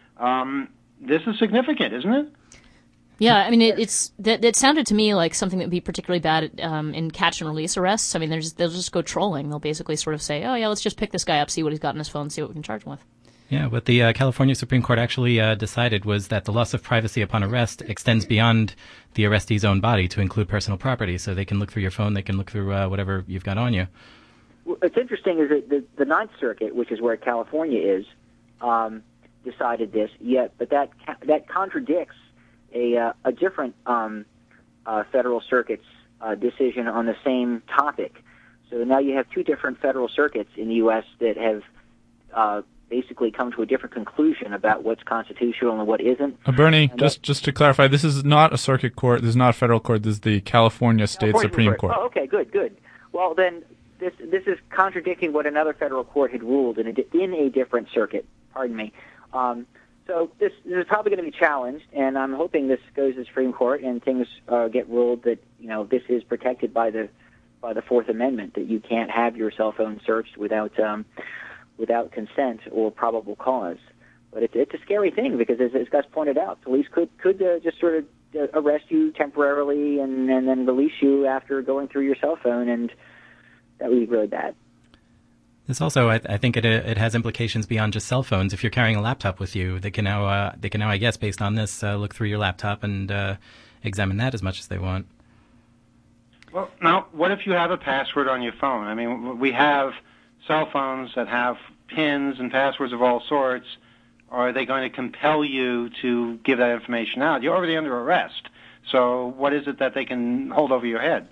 Um, this is significant, isn't it? Yeah, I mean, it, it's that it sounded to me like something that would be particularly bad um, in catch and release arrests. I mean, there's, they'll just go trolling. They'll basically sort of say, oh, yeah, let's just pick this guy up, see what he's got in his phone, see what we can charge him with. Yeah, what the uh, California Supreme Court actually uh, decided was that the loss of privacy upon arrest extends beyond the arrestee's own body to include personal property. So they can look through your phone, they can look through uh, whatever you've got on you. What's interesting is that the, the Ninth Circuit, which is where California is, um, decided this. Yet, but that that contradicts a uh, a different um, uh, federal circuit's uh, decision on the same topic. So now you have two different federal circuits in the U S that have uh, basically come to a different conclusion about what's constitutional and what isn't. Uh, Bernie, And just just to clarify, this is not a circuit court. This is not a federal court. This is the California State California Supreme Court. Oh, okay, good, good. Well, then this this is contradicting what another federal court had ruled in a, di- in a different circuit. Pardon me. Um, so this, this is probably going to be challenged, and I'm hoping this goes to the Supreme Court and things uh, get ruled that, you know, this is protected by the by the Fourth Amendment, that you can't have your cell phone searched without um, without consent or probable cause. But it's it's a scary thing because, as, as Gus pointed out, police could could uh, just sort of uh, arrest you temporarily and, and then release you after going through your cell phone, and that would be really bad. This also, I, I think, it it has implications beyond just cell phones. If you're carrying a laptop with you, they can now uh, they can now, I guess, based on this, uh, look through your laptop and uh, examine that as much as they want. Well, now, what if you have a password on your phone? I mean, we have cell phones that have pins and passwords of all sorts. Are they going to compel you to give that information out? You're already under arrest. So what is it that they can hold over your head?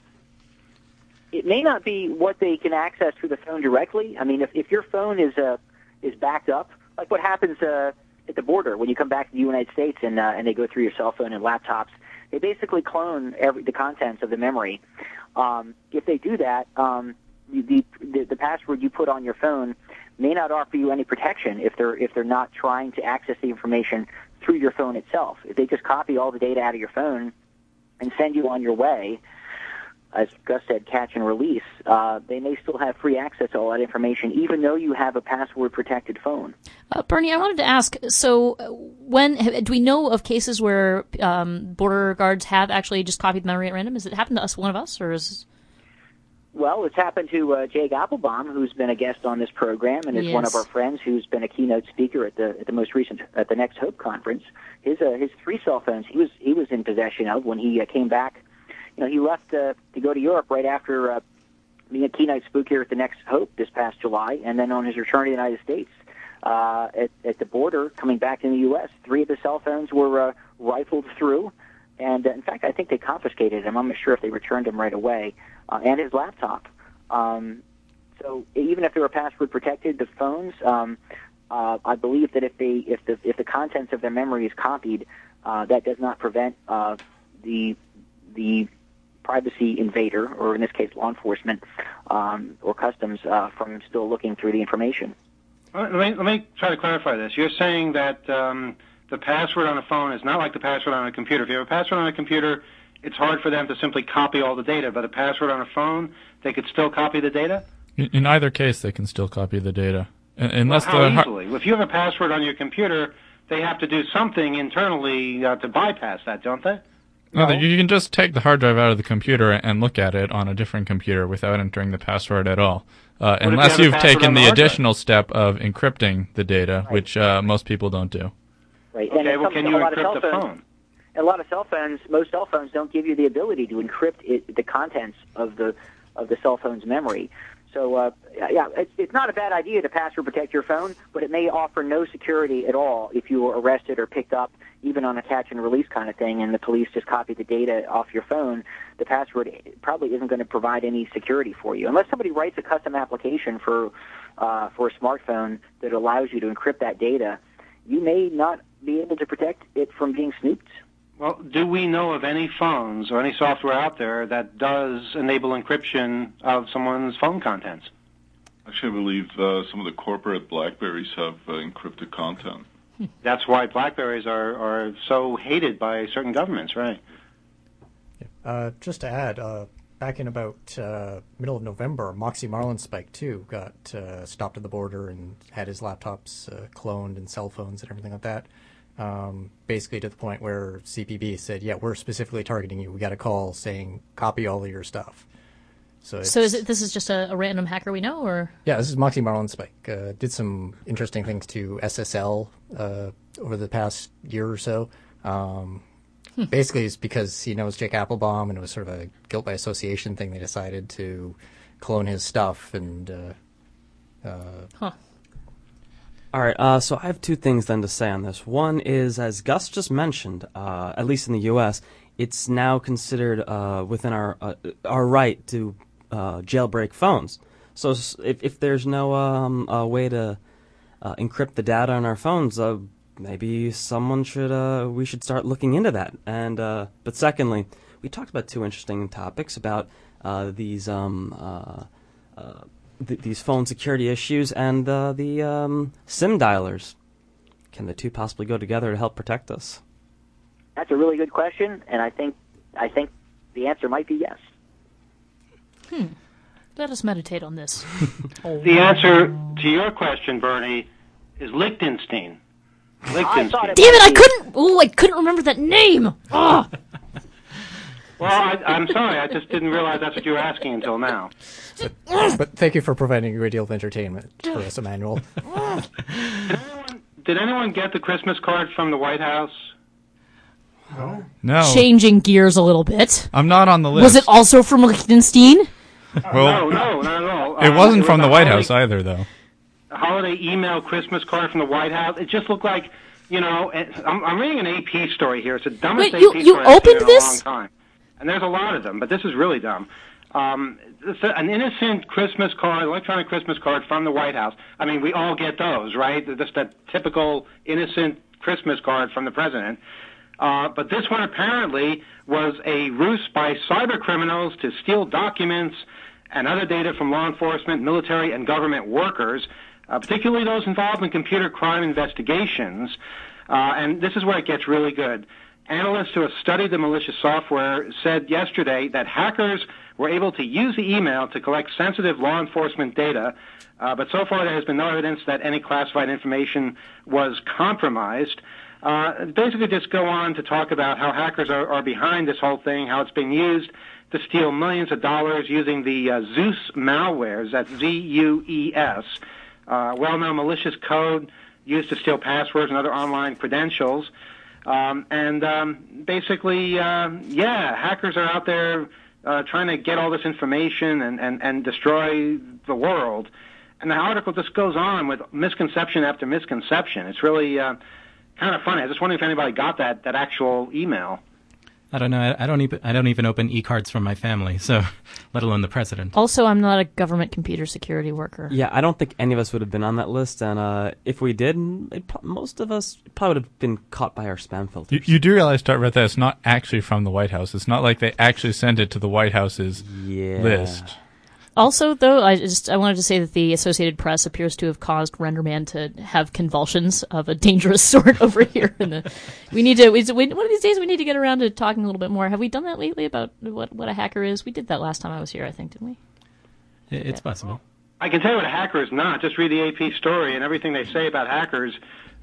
It may not be what they can access through the phone directly. I mean, if, if your phone is uh, is backed up, like what happens uh, at the border when you come back to the United States and uh, and they go through your cell phone and laptops, they basically clone every, the contents of the memory. Um, if they do that, um, the, the the password you put on your phone may not offer you any protection if they're if they're not trying to access the information through your phone itself. If they just copy all the data out of your phone and send you on your way, as Gus said, catch and release, uh, they may still have free access to all that information, even though you have a password-protected phone. Uh, Bernie, I wanted to ask, so when do we know of cases where um, border guards have actually just copied memory at random? Has it happened to us, one of us, or is... Well, it's happened to uh, Jake Applebaum, who's been a guest on this program, and is Yes. one of our friends who's been a keynote speaker at the at the most recent at the Next Hope conference. His uh, his three cell phones he was he was in possession of when he uh, came back. You know, he left uh, to go to Europe right after uh, being a keynote speaker at the Next Hope this past July, and then on his return to the United States uh, at at the border, coming back in the U S, three of his cell phones were uh, rifled through. And, uh, in fact, I think they confiscated him. I'm not sure if they returned him right away, uh, and his laptop. Um, so even if they were password protected, the phones, um, uh, I believe that if they if the if the contents of their memory is copied, uh, that does not prevent uh, the the privacy invader, or in this case, law enforcement um, or customs, uh, from still looking through the information. Let me, let me try to clarify this. You're saying that um, the password on a phone is not like the password on a computer. If you have a password on a computer, it's hard for them to simply copy all the data, but a password on a phone, they could still copy the data? In, in either case, they can still copy the data. Uh, unless well, how the easily? If you have a password on your computer, they have to do something internally uh, to bypass that, don't they? No, no, you can just take the hard drive out of the computer and look at it on a different computer without entering the password at all. Uh, unless you you've taken the the additional step of encrypting the data, Right. which uh, most people don't do. Right. Okay, and it's well, something can a you lot of encrypt cell the phones- phone? A lot of cell phones, most cell phones don't give you the ability to encrypt it, the contents of the of the cell phone's memory. So, uh, yeah, it's, it's not a bad idea to password protect your phone, but it may offer no security at all if you were arrested or picked up, even on a catch and release kind of thing, and the police just copy the data off your phone. The password probably isn't going to provide any security for you, unless somebody writes a custom application for uh, for a smartphone that allows you to encrypt that data. You may not be able to protect it from being snooped. Well, do we know of any phones or any software out there that does enable encryption of someone's phone contents? Actually, I believe uh, some of the corporate BlackBerries have uh, encrypted content. That's why BlackBerries are, are so hated by certain governments, right? Uh, just to add, uh, back in about uh, middle of November, Moxie Marlinspike, too, got uh, stopped at the border and had his laptops uh, cloned and cell phones and everything like that. Um, basically to the point where C P B said, yeah, we're specifically targeting you. We got a call saying, copy all of your stuff. So, it's, So is it this is just a, a random hacker we know, or yeah, this is Moxie Marlinspike. Uh, did some interesting things to S S L uh, over the past year or so. Um, Hmm. Basically, it's because he knows Jake Applebaum, and it was sort of a guilt by association thing. They decided to clone his stuff, and uh, uh, huh? All right, uh, so I have two things then to say on this. One is, as Gus just mentioned, uh, at least in the U S, it's now considered uh, within our uh, our right to uh, jailbreak phones. So s- if if there's no um, uh, way to uh, encrypt the data on our phones, uh, maybe someone should uh, we should start looking into that. And uh, but secondly, we talked about two interesting topics about uh, these um, uh, uh, th- these phone security issues and uh, the um, SIM dialers. Can the two possibly go together to help protect us? That's a really good question, and I think I think the answer might be yes. Hmm. Let us meditate on this. The answer to your question, Bernie, is Liechtenstein. Lichtenstein. Damn it! I couldn't. Oh, I couldn't remember that name. Oh. Well, I, I'm sorry. I just didn't realize that's what you were asking until now. But, but thank you for providing a great deal of entertainment for us, Emmanuel. Did anyone, did anyone get the Christmas card from the White House? No. No. Changing gears a little bit. I'm not on the list. Was it also from Liechtenstein? Well, no, no, not at all. It Uh, wasn't it from was the a White holiday- House either, though. A holiday email Christmas card from the White House. It just looked like, you know, it, I'm, I'm reading an A P story here. It's the dumbest Wait, you- A P you story I've seen opened in a this? long time. And there's a lot of them, but this is really dumb. Um, it's a- an innocent Christmas card, electronic Christmas card from the White House. I mean, we all get those, right? Just that typical innocent Christmas card from the president. Uh, but this one apparently was a ruse by cyber criminals to steal documents and other data from law enforcement, military, and government workers, uh, particularly those involved in computer crime investigations. Uh, and this is where it gets really good. Analysts who have studied the malicious software said yesterday that hackers were able to use the email to collect sensitive law enforcement data, uh, but so far there has been no evidence that any classified information was compromised. Uh, basically just go on to talk about how hackers are, are behind this whole thing, how it's being used to steal millions of dollars using the uh, Zeus malwares, that's Z U E S, uh, well-known malicious code used to steal passwords and other online credentials. Um, and um, basically, uh, yeah, hackers are out there uh, trying to get all this information and, and, and destroy the world. And the article just goes on with misconception after misconception. It's really uh, kind of funny. I was just wondering if anybody got that, that actual email. I don't know. I, I don't even I don't even open e-cards from my family, so let alone the president. Also, I'm not a government computer security worker. Yeah, I don't think any of us would have been on that list, and uh, if we did, it, pro- most of us probably would have been caught by our spam filter. You, you do realize, Tart, that it's not actually from the White House. It's not like they actually sent it to the White House's yeah. list. Also, though, I just I wanted to say that the Associated Press appears to have caused Renderman to have convulsions of a dangerous sort over here. In the, we need to. We, one of these days, we need to get around to talking a little bit more. Have we done that lately about what what a hacker is? We did that last time I was here, I think, didn't we? It's possible. I can tell you what a hacker is not. Just read the A P story, and everything they say about hackers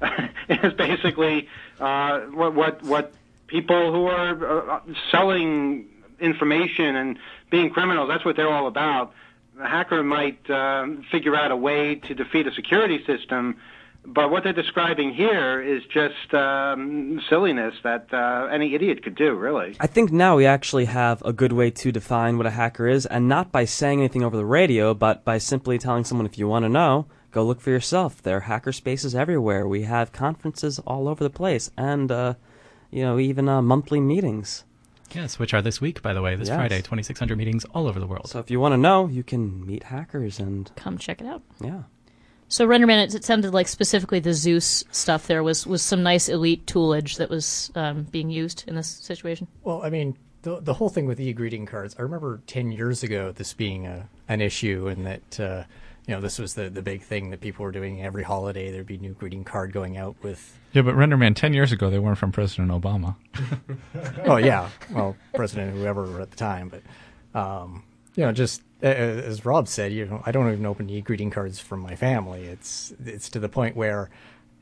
is basically uh, what what what people who are uh, selling information and being criminals. That's what they're all about. A hacker might uh, figure out a way to defeat a security system, but what they're describing here is just um, silliness that uh, any idiot could do, really. I think now we actually have a good way to define what a hacker is, and not by saying anything over the radio, but by simply telling someone, if you want to know, go look for yourself. There are hacker spaces everywhere. We have conferences all over the place, and uh, you know, even uh, monthly meetings. Yes, which are this week, by the way, this Yes. Friday, twenty-six hundred meetings all over the world. So if you want to know, you can meet hackers and come check it out. Yeah. So Renderman, it, it sounded like specifically the Zeus stuff there was, was some nice elite toolage that was um, being used in this situation. Well, I mean, the the whole thing with e-greeting cards, I remember ten years ago this being a, an issue, and that, uh, you know, this was the, the big thing that people were doing every holiday. There'd be a new greeting card going out with... Yeah, but Renderman, ten years ago, they weren't from President Obama. Oh, yeah. Well, President whoever at the time. But, um, you know, just uh, as Rob said, you know, I don't even open e-greeting cards from my family. It's it's to the point where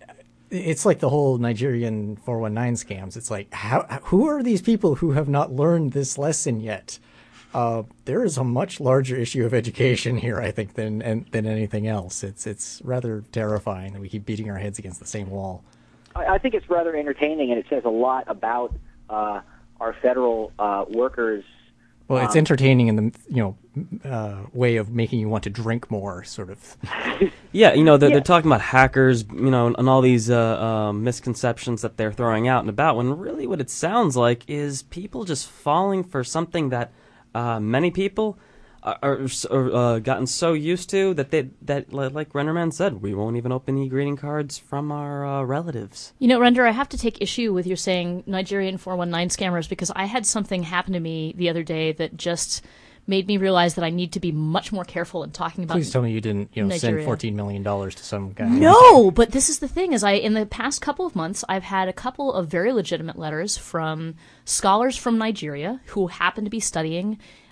it's like the whole Nigerian four one nine scams. It's like, how, who are these people who have not learned this lesson yet? Uh, there is a much larger issue of education here, I think, than and, than anything else. It's it's rather terrifying that we keep beating our heads against the same wall. I, I think it's rather entertaining, and it says a lot about uh, our federal uh, workers. Well, it's um, entertaining in the you know uh, way of making you want to drink more, sort of. Yeah, you know, they're, Yeah. they're talking about hackers, you know, and all these uh, um, misconceptions that they're throwing out and about, when really what it sounds like is people just falling for something that uh, many people are, are, are uh, gotten so used to that they that like Renderman said, we won't even open e-greeting cards from our uh, relatives. You know, Render, I have to take issue with your saying Nigerian four one nine scammers, because I had something happen to me the other day that just made me realize that I need to be much more careful in talking about. Please tell me you didn't, you know, Nigeria. send fourteen million dollars to some guy. No, but this is the thing: is I in the past couple of months, I've had a couple of very legitimate letters from scholars from Nigeria who happen to be studying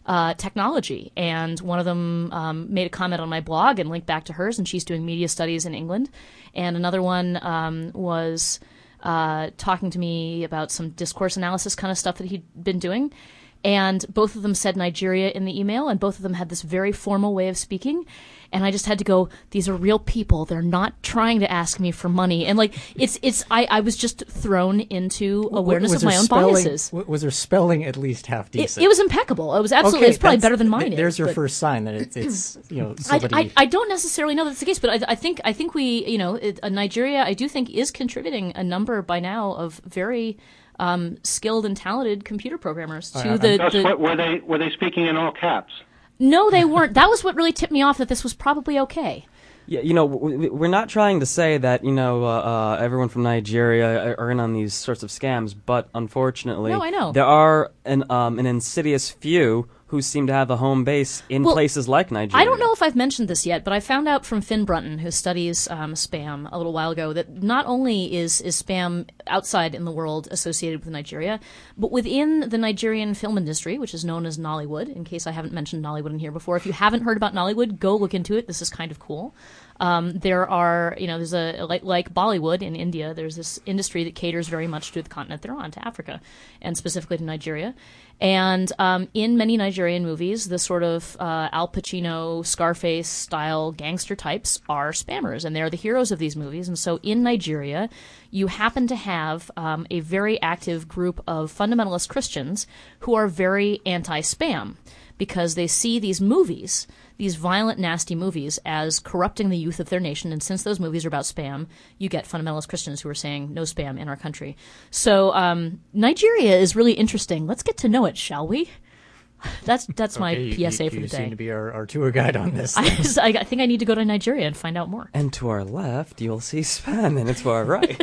uh, technology. And one of them um, made a comment on my blog and linked back to hers, and she's doing media studies in England. And another one um, was uh, talking to me about some discourse analysis kind of stuff that he'd been doing. And both of them said Nigeria in the email, and both of them had this very formal way of speaking. And I just had to go, these are real people. They're not trying to ask me for money. And like, it's, it's, I, I was just thrown into awareness was of my own spelling, biases. Was her spelling at least half decent? It, it was impeccable. It was absolutely, okay, it's probably better than mine is. There's your but, first sign that it's, it's you know, I, somebody... I, I don't necessarily know that's the case, but I, I think, I think we, you know, it, uh, Nigeria, I do think is contributing a number by now of very, um, skilled and talented computer programmers to Uh, the, just the what- were they were they speaking in all caps? No, they weren't. That was what really tipped me off that this was probably okay. Yeah, you know, w- we're not trying to say that, you know, uh, uh, everyone from Nigeria are in on these sorts of scams, but unfortunately, No, I know. there are an um, an insidious few who seem to have a home base in Well, places like Nigeria. I don't know if I've mentioned this yet, but I found out from Finn Brunton, who studies um, spam a little while ago, that not only is, is spam outside in the world associated with Nigeria, but within the Nigerian film industry, which is known as Nollywood, in case I haven't mentioned Nollywood in here before. If you haven't heard about Nollywood, go look into it. This is kind of cool. Um, there are, you know, there's a, like, like Bollywood in India, there's this industry that caters very much to the continent they're on, to Africa, and specifically to Nigeria. And um, in many Nigerian movies, the sort of uh, Al Pacino, Scarface-style gangster types are spammers, and they're the heroes of these movies. And so in Nigeria, you happen to have um, a very active group of fundamentalist Christians who are very anti-spam, because they see these movies, these violent, nasty movies, as corrupting the youth of their nation. And since those movies are about spam, you get fundamentalist Christians who are saying no spam in our country. So um, Nigeria is really interesting. Let's get to know it, shall we? That's that's my Okay, P S A you, for you the day. seem to be our, our tour guide on this. I, just- I, I think I need to go to Nigeria and find out more. And to our left, you'll see spam, and it's to our right.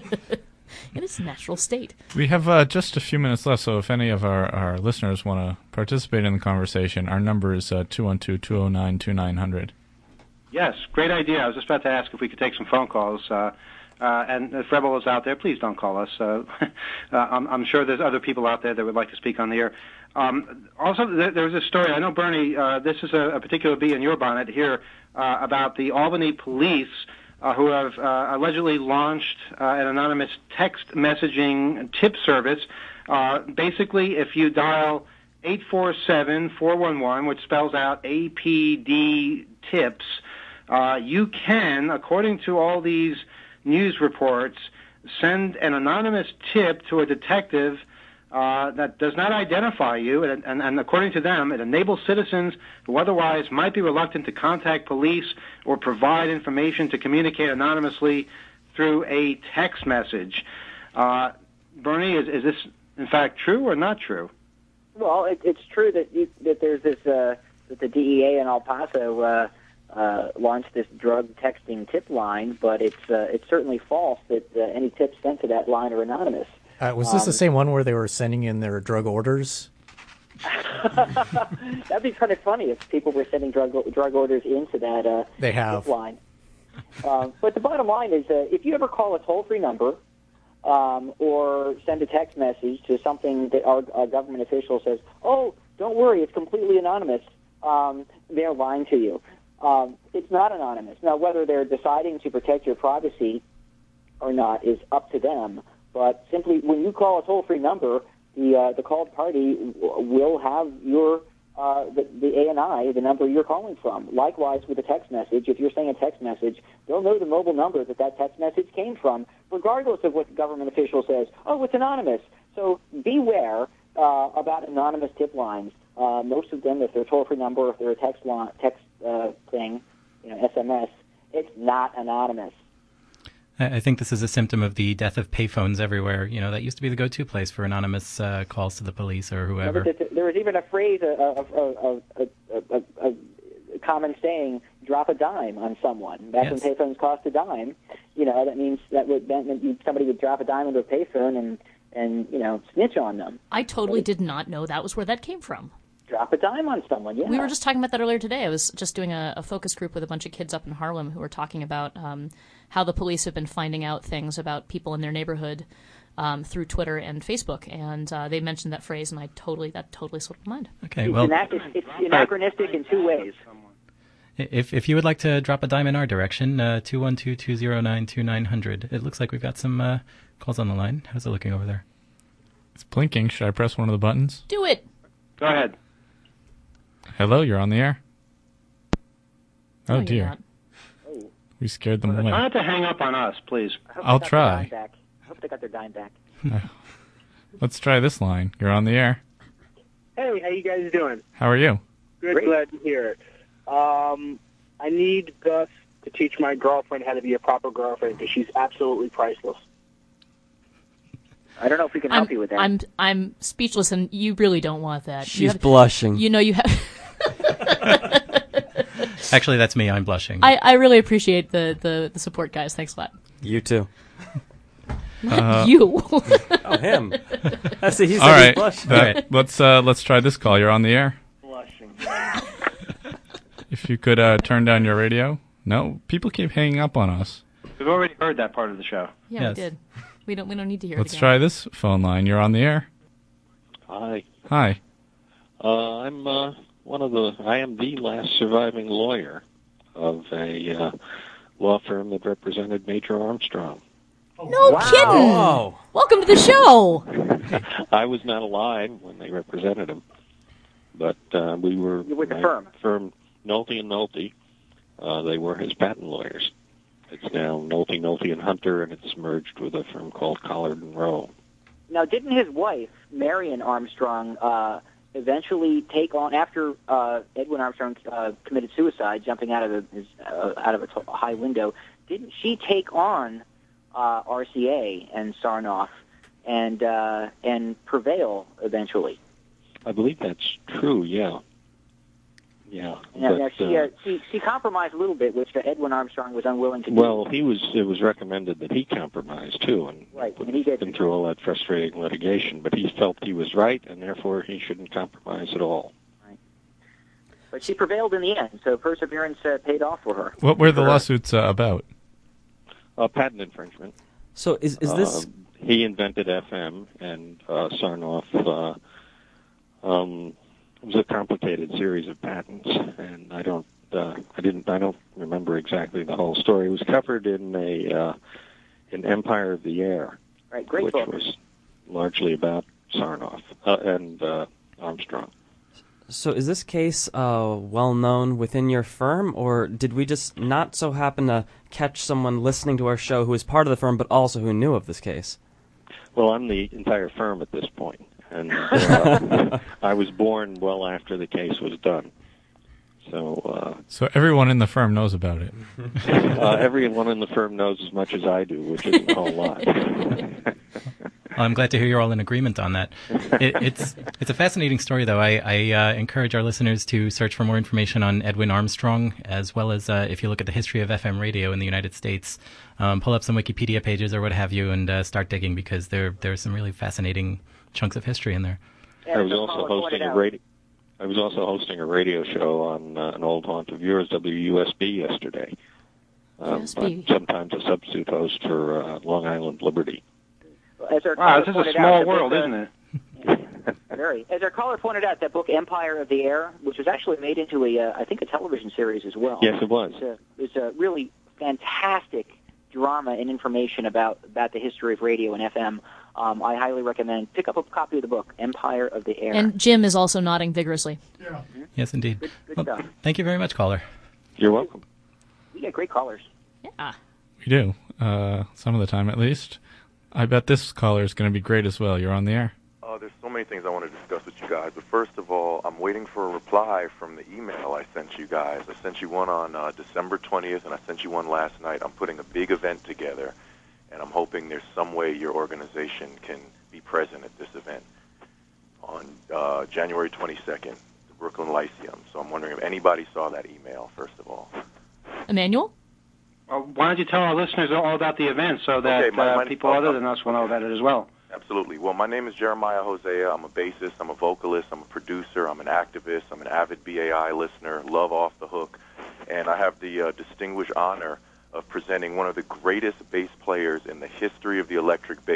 In its natural state. We have uh, just a few minutes left, so if any of our, our listeners want to participate in the conversation, our number is uh, two one two, two oh nine, two nine zero zero. Yes, great idea. I was just about to ask if we could take some phone calls. Uh, uh, and if Rebel is out there, please don't call us. Uh, uh, I'm, I'm sure there's other people out there that would like to speak on the air. Um, also, there, there was a story. I know, Bernie, uh, this is a, a particular bee in your bonnet here uh, about the Albany police uh, who have uh, allegedly launched uh, an anonymous text messaging tip service. Uh, basically, if you dial eight four seven, four one one, which spells out A P D tips, uh, you can, according to all these news reports, send an anonymous tip to a detective uh, that does not identify you, and, and, and according to them, it enables citizens who otherwise might be reluctant to contact police or provide information to communicate anonymously through a text message. Uh, Bernie, is, is this in fact true or not true? Well, it, it's true that you, that there's this uh, that the D E A in El Paso uh, uh, launched this drug texting tip line, but it's uh, it's certainly false that uh, any tips sent to that line are anonymous. Uh, was this Um, the same one where they were sending in their drug orders? That'd be kind of funny if people were sending drug drug orders into that uh, They have. tip line. Uh, but the bottom line is, uh, if you ever call a toll-free number um, or send a text message to something that our, our government official says, "Oh, don't worry, it's completely anonymous," um, they're lying to you. Um, it's not anonymous. Now, whether they're deciding to protect your privacy or not is up to them. But simply, when you call a toll-free number, the uh, the called party w- will have your uh, the, the A N I, the number you're calling from. Likewise, with a text message, if you're saying a text message, they'll know the mobile number that that text message came from, regardless of what the government official says. Oh, it's anonymous. So beware uh, about anonymous tip lines. Uh, most of them, if they're a toll-free number, if they're a text line, text uh, thing, you know, S M S, it's not anonymous. I I think this is a symptom of the death of payphones everywhere. You know, that used to be the go-to place for anonymous uh, calls to the police or whoever. There, there was even a phrase, a, a, a, a, a, a common saying, "Drop a dime on someone." Back Yes. when payphones cost a dime, you know, that means that would that meant you, somebody would drop a dime into a payphone and and you know snitch on them. I totally did not know that was where that came from. Drop a dime on someone. Yeah. We were just talking about that earlier today. I was just doing a, a focus group with a bunch of kids up in Harlem who were talking about um, how the police have been finding out things about people in their neighborhood um, through Twitter and Facebook, and uh, they mentioned that phrase, and I totally that totally slipped my mind. Okay, It's, well, ana- it's, it's anachronistic in two ways. if if you would like to drop a dime in our direction, uh, two one two, two zero nine, two nine zero zero. It looks like we've got some uh, calls on the line. How's it looking over there? It's blinking. Should I press one of the buttons? Do it. Go ahead. Hello, you're on the air. No, Oh, you're dear. not. We scared them Try away. not to hang up on us, please. I hope I'll they got try. Their dime back. I hope they got their dime back. Let's try this line. You're on the air. Hey, how you guys doing? How are you? Good, Great. glad to hear it. Um, I need Gus to teach my girlfriend how to be a proper girlfriend because she's absolutely priceless. I don't know if we can I'm, help you with that. I'm I'm speechless, and you really don't want that. You She's have- blushing. You know, you have. Actually, that's me. I'm blushing. I, I really appreciate the, the, the support, guys. Thanks a lot. You too. Not Uh, you. Oh, him. I see. He said All he's right, blushing. that- let's uh, let's try this call. You're on the air. Blushing. If you could uh, turn down your radio. No, people keep hanging up on us. We've already heard that part of the show. Yeah, Yes. we did. We don't we don't need to hear Let's it again. try this phone line. You're on the air. Hi. Hi. Uh, I'm uh, one of the, I am the last surviving lawyer of a uh, law firm that represented Major Armstrong. No Wow. kidding. Oh. Welcome to the show. I was not alive when they represented him, but uh, we were You're with the my firm. firm Nolte and Nolte. Uh, they were his patent lawyers. It's now Nolte, Nolte and Hunter, and it's merged with a firm called Collard and Rowe. Now, didn't his wife, Marion Armstrong, uh, eventually take on after uh, Edwin Armstrong uh, committed suicide, jumping out of a his, uh, out of a, t- a high window? Didn't she take on uh, R C A and Sarnoff and uh, and prevail eventually? I believe that's true. Yeah. Yeah. Now, but, now she, uh, uh, she she compromised a little bit, which uh, Edwin Armstrong was unwilling to do. Well, he was. It was recommended that he compromise too, and Right, and he did. been through all that frustrating litigation. But he felt he was right, and therefore he shouldn't compromise at all. But she prevailed in the end, so perseverance uh, paid off for her. What were the For- lawsuits uh, about? Uh, patent infringement. So is is this? Uh, he invented F M, and uh, Sarnoff. Uh, um, it was a complicated series of patents, and I don't. Uh, I didn't. I don't remember exactly the whole story. It was covered in a uh, in Empire of the Air, Right, great which book. was largely about Sarnoff uh, and uh, Armstrong. So is this case uh, well known within your firm, or did we just not so happen to catch someone listening to our show who was part of the firm, but also who knew of this case? Well, I'm the entire firm at this point, and uh, I was born well after the case was done. So uh, So everyone in the firm knows about it. uh, everyone in the firm knows as much as I do, which isn't a whole lot. Well, I'm glad to hear you're all in agreement on that. It, it's it's a fascinating story, though. I, I uh, encourage our listeners to search for more information on Edwin Armstrong, as well as uh, if you look at the history of F M radio in the United States, um, pull up some Wikipedia pages or what have you, and uh, start digging, because there there are some really fascinating chunks of history in there. I was also hosting a radio. I was also hosting a radio show on uh, an old haunt of yours, W U S B, yesterday. Um, U S B. I'm sometimes a substitute host for uh, Long Island Liberty. As our Wow, caller this is a pointed small out, the world, book, uh, isn't it? Very. As our caller pointed out, that book Empire of the Air, which was actually made into a, uh, I think, a television series as well. Yes, it was. It's a, it's a really fantastic drama and information about about the history of radio and F M. Um, I highly recommend pick up a copy of the book Empire of the Air. And Jim is also nodding vigorously. Yeah. Yes, indeed. Good, good Well, stuff. thank you very much, caller. You're welcome. We get great callers. Yeah. We do. Uh, some of the time, at least. I bet this caller is going to be great as well. You're on the air. Uh, there's so many things I want to discuss with you guys, but first of all, I'm waiting for a reply from the email I sent you guys. I sent you one on uh, December twentieth, and I sent you one last night. I'm putting a big event together, and I'm hoping there's some way your organization can be present at this event on uh, January twenty-second, the Brooklyn Lyceum. So I'm wondering if anybody saw that email, first of all. Emmanuel? Well, why don't you tell our listeners all about the event so that Okay, my- uh, my- people other than us will know about it as well? Absolutely. Well, my name is Jeremiah Hosea. I'm a bassist. I'm a vocalist. I'm a producer. I'm an activist. I'm an avid B A I listener. Love Off the Hook. And I have the uh, distinguished honor of presenting one of the greatest bass players in the history of the electric bass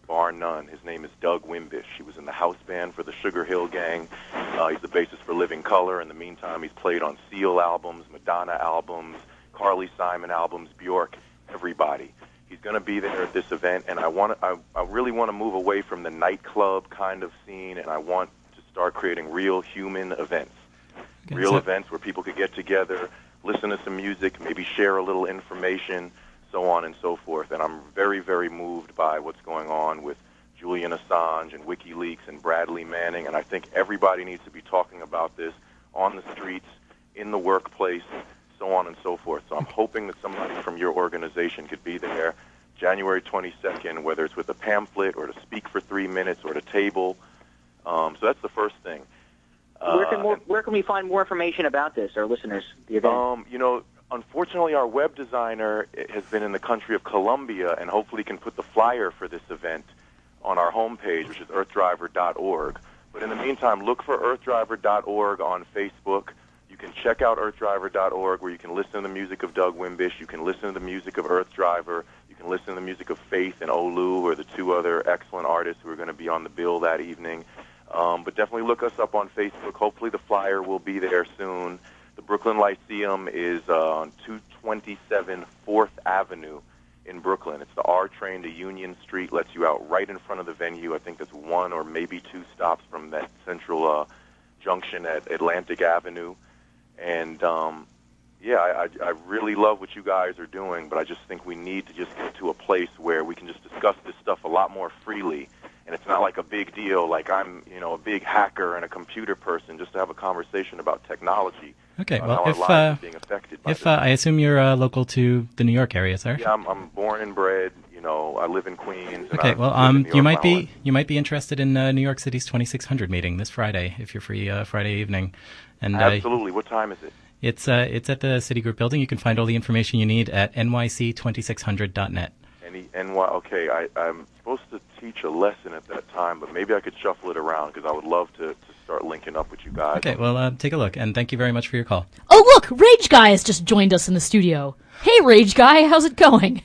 bar none. His name is Doug Wimbish. He was in the house band for the Sugar Hill Gang. Uh, he's the bassist for Living Colour. In the meantime, he's played on Seal albums, Madonna albums, Carly Simon albums, Bjork, everybody. He's going to be there at this event, and I want I, I really want to move away from the nightclub kind of scene, and I want to start creating real human events, Okay, real so- events where people could get together, listen to some music, maybe share a little information, so on and so forth. And I'm very, very moved by what's going on with Julian Assange and WikiLeaks and Bradley Manning, and I think everybody needs to be talking about this on the streets, in the workplace, so on and so forth. So I'm hoping that somebody from your organization could be there January twenty-second, whether it's with a pamphlet or to speak for three minutes or to table. Um, so that's the first thing. Where can Uh, more, where can we find more information about this, our listeners, the event? Um, you know, unfortunately, our web designer has been in the country of Colombia, and hopefully can put the flyer for this event on our homepage, which is earth driver dot org. But in the meantime, look for earth driver dot org on Facebook. You can check out earth driver dot org, where you can listen to the music of Doug Wimbish. You can listen to the music of Earth Driver. You can listen to the music of Faith and Olu, who are the two other excellent artists who are going to be on the bill that evening. Um, but definitely look us up on Facebook. Hopefully the flyer will be there soon. The Brooklyn Lyceum is uh, on two twenty-seven fourth Avenue in Brooklyn. It's the R train to Union Street, lets you out right in front of the venue. I think that's one or maybe two stops from that central uh, junction at Atlantic Avenue. And, um, yeah, I, I, I really love what you guys are doing, but I just think we need to just get to a place where we can just discuss this stuff a lot more freely. And it's not like a big deal, like I'm, you know, a big hacker and a computer person, just to have a conversation about technology. Okay, on well, how our if lives uh, are being affected by if uh, I assume you're uh, local to the New York area, sir. Yeah, I'm, I'm born and bred. You know, I live in Queens. And Okay, I well, live in um, New York you might my whole be you might be interested in uh, New York City's twenty-six hundred meeting this Friday if you're free uh, Friday evening, and uh, Absolutely. What time is it? it's uh, it's at the Citigroup building. You can find all the information you need at N Y C twenty-six hundred dot net. Any N Y? Okay, I, I'm supposed to teach a lesson at that time, but maybe I could shuffle it around because I would love to, to start linking up with you guys. Okay, well, uh, take a look, and thank you very much for your call. Oh, look, Rage Guy has just joined us in the studio. Hey, Rage Guy, how's it going?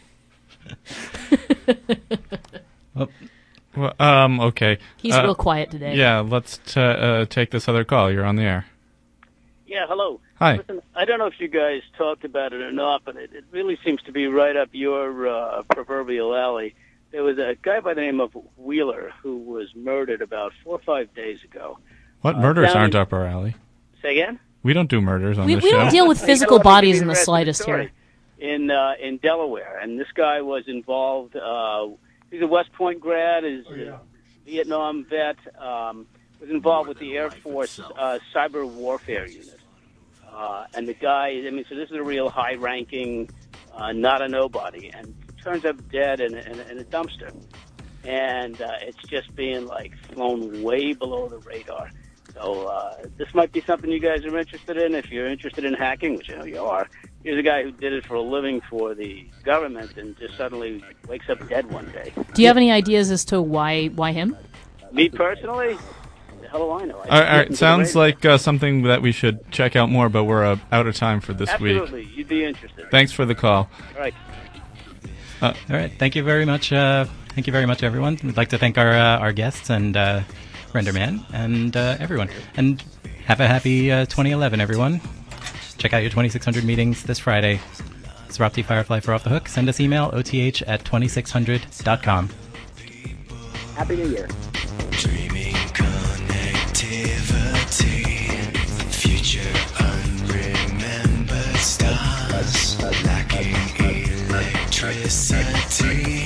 Well, um, okay. He's Uh, real quiet today. Yeah, let's t- uh, take this other call. You're on the air. Yeah, hello. Hi. Listen, I don't know if you guys talked about it or not, but it, it really seems to be right up your uh, proverbial alley. There was a guy by the name of Wheeler who was murdered about four or five days ago. What Uh, murders down aren't in- up our alley? Say again? We don't do murders on We, this we show. don't deal with Hey, physical hello, let me bodies give in you the rest of slightest story. here. In uh, in Delaware, and this guy was involved. Uh, he's a West Point grad, is a Vietnam vet. Um, was involved with the Air Force uh, cyber warfare unit. Uh, and the guy, I mean, so this is a real high-ranking, uh, not a nobody, and turns up dead in a, in a, in a dumpster. And uh, it's just being like flown way below the radar. So uh, this might be something you guys are interested in. If you're interested in hacking, which I know you are, here's a guy who did it for a living for the government and just suddenly wakes up dead one day. Do you have any ideas as to why why him? Me personally, the hell do I know? I All right, just all listen right. to the Sounds radio. like uh, something that we should check out more, but we're uh, out of time for this week. Absolutely, you'd be interested. Thanks for the call. All right. Uh, all right, thank you very much. Uh, thank you very much, everyone. We'd like to thank our uh, our guests and uh, Renderman and uh, everyone. And have a happy uh, twenty eleven, everyone. Check out your twenty-six hundred meetings this Friday. It's Rob T. Firefly for Off the Hook. Send us email, O T H at twenty-six hundred dot com. Happy New Year. Dreaming connectivity, future unremembered stars, lacking electricity.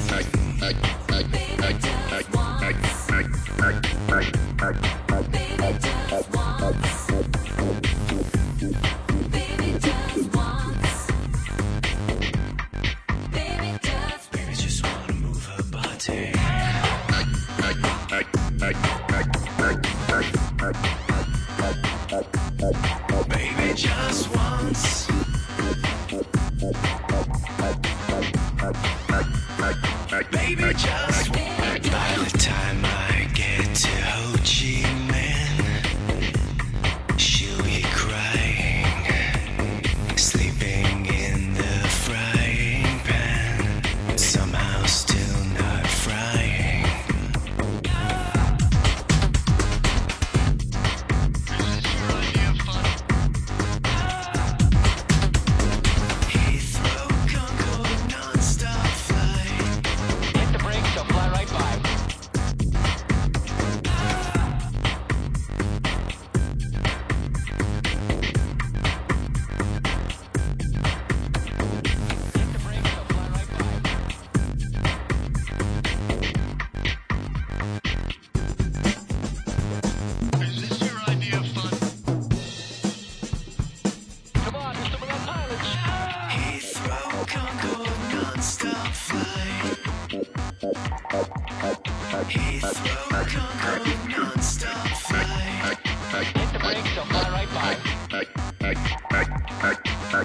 Baby just wanna move her body. Baby just once. Baby just once. By the time I get to Ho Chi Minh, she'll be crying, sleeping in the frying pan, somehow still not frying.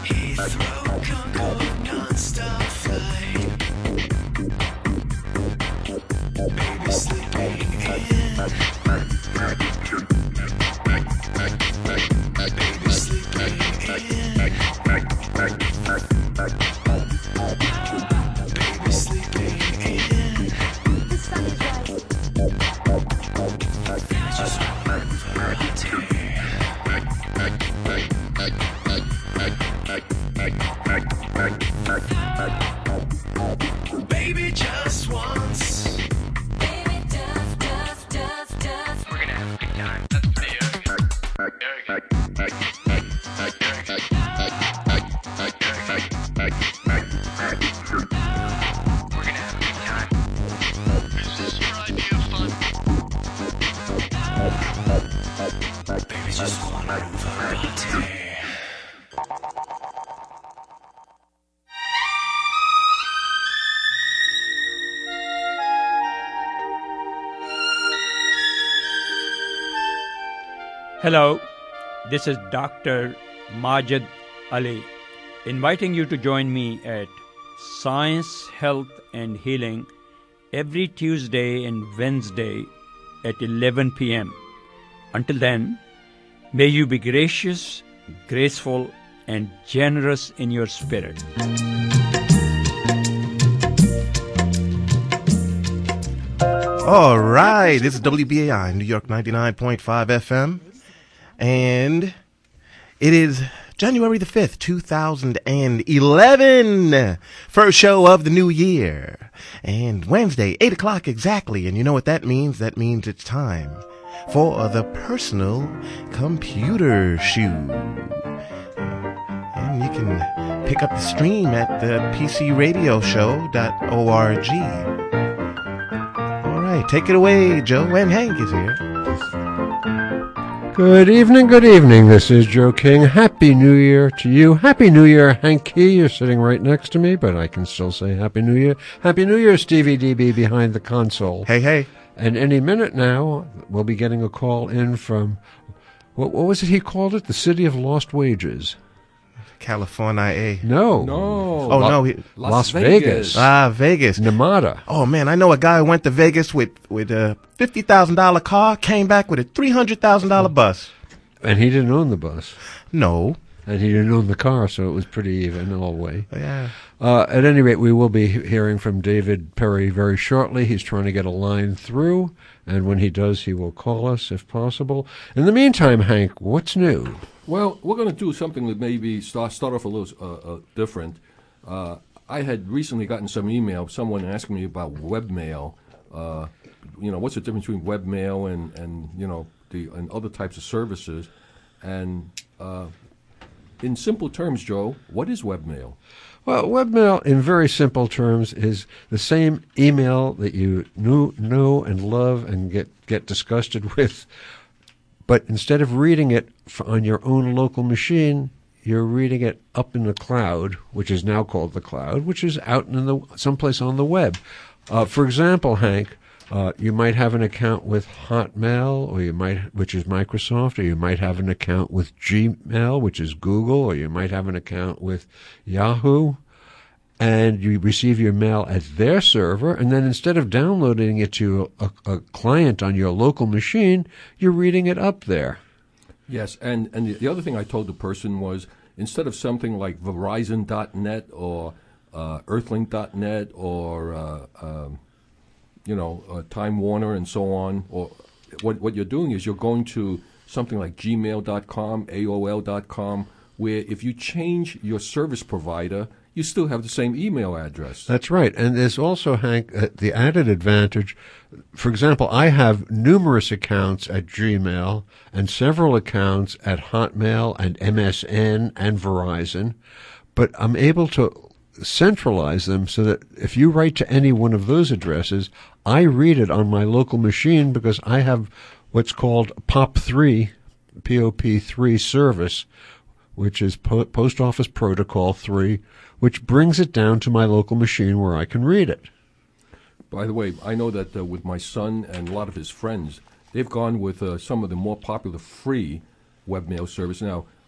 Baby just once. Baby duff, duff, duff, duff. We're gonna have a good time. That's pretty We're gonna have a good time. Is this your idea of fun? Baby just wanna variety. Hello, this is Doctor Majid Ali, inviting you to join me at Science, Health and Healing every Tuesday and Wednesday at eleven p.m. Until then, may you be gracious, graceful, and generous in your spirit. All right, this is W B A I, New York ninety-nine point five F M. And it is January the fifth, two thousand eleven. First show of the new year. And Wednesday, eight o'clock exactly. And you know what that means? That means it's time for the Personal Computer Shoe. And you can pick up the stream at the p c radio show dot org. All right, take it away, Joe. And Hank is here. Good evening, good evening. This is Joe King. Happy New Year to you. Happy New Year, Hank Key. You're sitting right next to me, but I can still say Happy New Year. Happy New Year, Stevie D B behind the console. Hey, hey. And any minute now, we'll be getting a call in from, what, what was it he called it? The City of Lost Wages. California. No. No. Oh, no. He, Las, Las Vegas. Vegas. Ah, Vegas. Nevada. Oh, man. I know a guy who went to Vegas with, with a fifty thousand dollars car, came back with a three hundred thousand dollars bus. And he didn't own the bus. No. And he didn't own the car, so it was pretty even all the way. Yeah. Uh, at any rate, we will be hearing from David Perry very shortly. He's trying to get a line through, and when he does, he will call us if possible. In the meantime, Hank, what's new? Well, we're going to do something that maybe start, start off a little uh, uh, different. Uh, I had recently gotten some email, someone asking me about webmail. Uh, you know, what's the difference between webmail and, and you know, the and other types of services? And uh, in simple terms, Joe, what is webmail? Well, webmail, in very simple terms, is the same email that you knew, know and love and get, get disgusted with. But instead of reading it on your own local machine, you're reading it up in the cloud, which is now called the cloud, which is out in the someplace on the web. Uh, for example, Hank, uh, you might have an account with Hotmail, or you might, which is Microsoft, or you might have an account with Gmail, which is Google, or you might have an account with Yahoo. And you receive your mail at their server, and then instead of downloading it to a, a client on your local machine, you're reading it up there. Yes, and, and the, the other thing I told the person was, instead of something like Verizon dot net or uh, Earthlink dot net or, uh, um, you know, uh, Time Warner and so on, or what, what you're doing is you're going to something like gmail dot com, A O L dot com, where if you change your service provider, you still have the same email address. That's right. And there's also, Hank, uh, the added advantage. For example, I have numerous accounts at Gmail and several accounts at Hotmail and M S N and Verizon, but I'm able to centralize them so that if you write to any one of those addresses, I read it on my local machine because I have what's called P O P three, P O P three service, which is po- Post Office Protocol three, which brings it down to my local machine where I can read it. By the way, I know that uh, with my son and a lot of his friends, they've gone with uh, some of the more popular free webmail service. Now,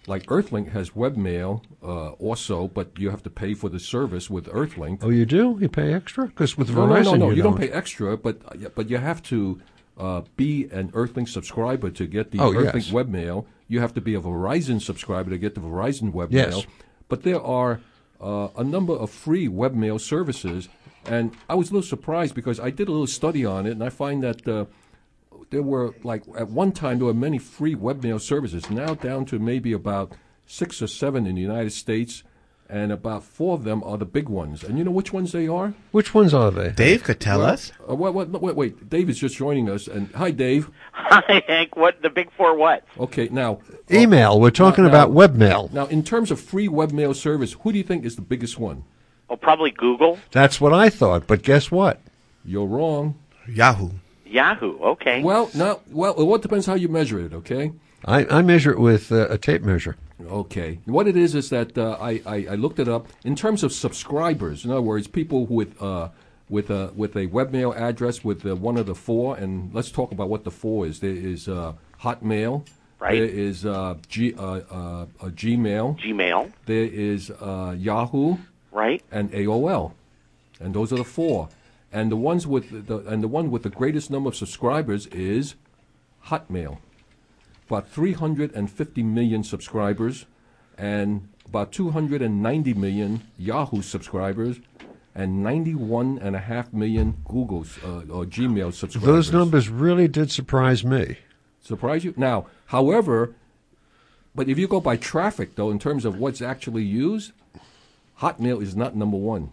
like Earthlink has webmail uh, also, but you have to pay for the service with Earthlink. Oh, you do? You pay extra? Because with No, Verizon, no, no, no. you, You don't don't pay extra, but but you have to uh, be an Earthlink subscriber to get the Oh, Earthlink yes. webmail. You have to be a Verizon subscriber to get the Verizon webmail. Yes. But there are uh, a number of free webmail services, and I was a little surprised because I did a little study on it, and I find that uh, there were, like, at one time there were many free webmail services, now down to maybe about six or seven in the United States, and about four of them are the big ones. And you know which ones they are? Which ones are they? Dave could tell Well, us. Uh, wait, wait, wait, wait. Dave is just joining us. And hi, Dave. Hi, Hank. What the big four what? Okay, now Email. We're talking now- about webmail. Now, in terms of free webmail service, who do you think is the biggest one? Oh, probably Google. That's what I thought, but guess what? You're wrong. Yahoo. Yahoo. Okay. Well, no. Well, it all depends how you measure it. Okay. I, I measure it with uh, a tape measure. Okay. What it is is that uh, I, I I looked it up in terms of subscribers. In other words, people with uh with a with a webmail address with uh, one of the four. And let's talk about what the four is. There is uh, Hotmail. Right. There is uh, G, uh, uh, uh, Gmail. Gmail. There is uh, Yahoo. Right. And A O L, and those are the four. And the ones with the and the one with the greatest number of subscribers is Hotmail, about three hundred fifty million subscribers, and about two hundred ninety million Yahoo subscribers, and ninety-one and a half million Google's uh, or Gmail subscribers. Those numbers really did surprise me. Surprise you? Now, however, but if you go by traffic, though, in terms of what's actually used, Hotmail is not number one.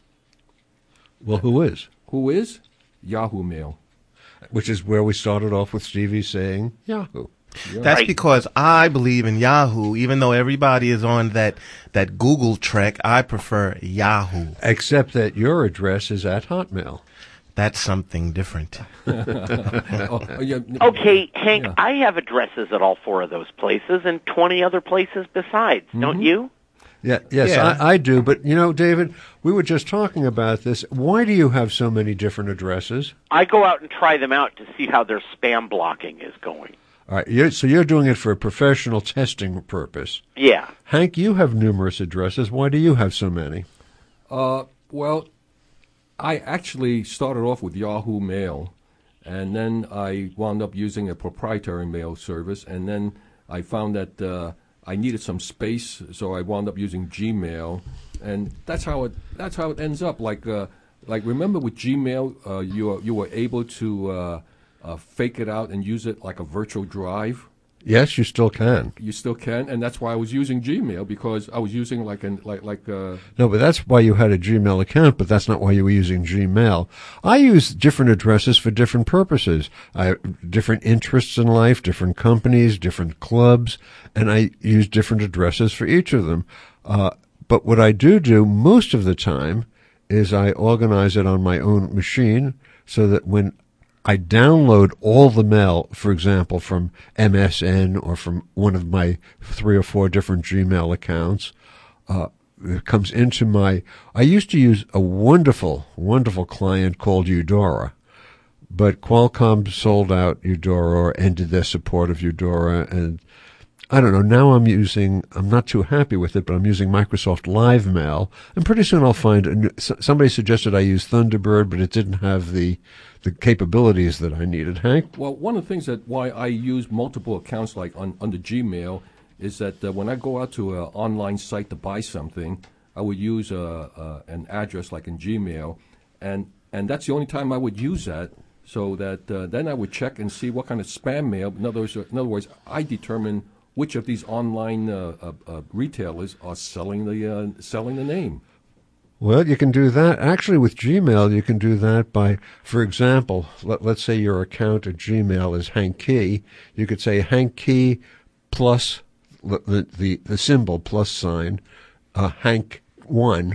Well, who is? Who is? Yahoo Mail. Which is where we started off with Stevie saying Yahoo. That's because I believe in Yahoo, even though everybody is on that, that Google trek. I prefer Yahoo. Except that your address is at Hotmail. That's something different. Okay, Hank, Yeah. I have addresses at all four of those places and twenty other places besides, don't Mm-hmm. you? Yeah, yes, Yeah. I, I do. But, you know, David, we were just talking about this. Why do you have so many different addresses? I go out and try them out to see how their spam blocking is going. All right, you're, so you're doing it for a professional testing purpose. Yeah. Hank, you have numerous addresses. Why do you have so many? Uh, well, I actually started off with Yahoo Mail, and then I wound up using a proprietary mail service, and then I found that uh, I needed some space, so I wound up using Gmail, and that's how it that's how it ends up. Like uh, like remember with Gmail, uh, you are, you were able to uh, uh, fake it out and use it like a virtual drive. Yes, you still can. You still can, and that's why I was using Gmail, because I was using like an like like uh, No, but that's why you had a Gmail account, but that's not why you were using Gmail. I use different addresses for different purposes. I have different interests in life, different companies, different clubs, and I use different addresses for each of them. Uh, but what I do do most of the time is I organize it on my own machine so that when I download all the mail, for example, from M S N or from one of my three or four different Gmail accounts. Uh, it comes into my... I used to use a wonderful, wonderful client called Eudora, but Qualcomm sold out Eudora or ended their support of Eudora, and I don't know, now I'm using, I'm not too happy with it, but I'm using Microsoft Live Mail, and pretty soon I'll find, a new, somebody suggested I use Thunderbird, but it didn't have the, the capabilities that I needed. Hank? Well, one of the things that why I use multiple accounts like on under Gmail is that uh, when I go out to an online site to buy something, I would use a, a, an address like in Gmail, and, and that's the only time I would use that, so that uh, then I would check and see what kind of spam mail. In other words, in other words I determine which of these online uh, uh, uh, retailers are selling the uh, selling the name. Well, you can do that. Actually, with Gmail, you can do that by, for example, let, let's say your account at Gmail is Hank Key. You could say Hank Key plus the the, the symbol plus sign, uh, Hank one.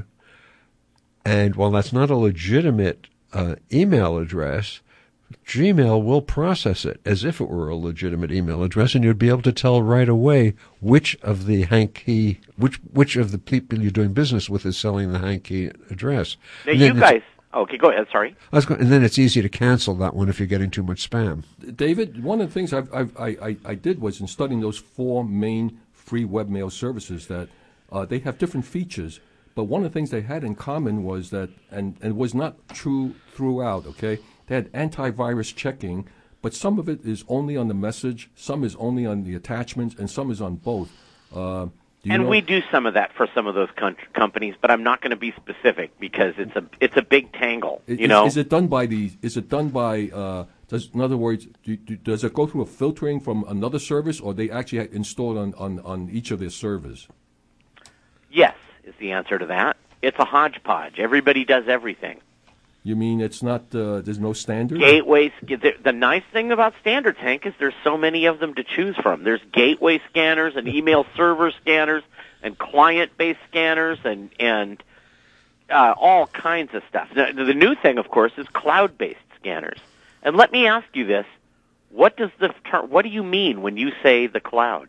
And while that's not a legitimate uh, email address, Gmail will process it as if it were a legitimate email address, and you'd be able to tell right away which of the Hank Key, which which of the people you're doing business with is selling the Hank Key address. Now, you guys... Okay, go ahead, sorry. I was going, and then it's easy to cancel that one if you're getting too much spam. David, one of the things I've, I've, I, I, I did was in studying those four main free webmail services that uh, they have different features. But one of the things they had in common was that, and, and it was not true throughout, okay? They had antivirus checking, but some of it is only on the message, some is only on the attachments, and some is on both. Uh, do you and know? we do some of that for some of those com- companies, but I'm not going to be specific because it's a it's a big tangle. Is, you know, is it done by the? Is it done by? Uh, does, in other words, do, do, does it go through a filtering from another service, or they actually install it on, on, on each of their servers? Yes, is the answer to that. It's a hodgepodge. Everybody does everything. You mean it's not? Uh, there's no standard. Gateways. The, the nice thing about standards, Hank, is there's so many of them to choose from. There's gateway scanners and email server scanners and client-based scanners and and uh, all kinds of stuff. The, the new thing, of course, is cloud-based scanners. And let me ask you this: what does the term? What do you mean when you say the cloud?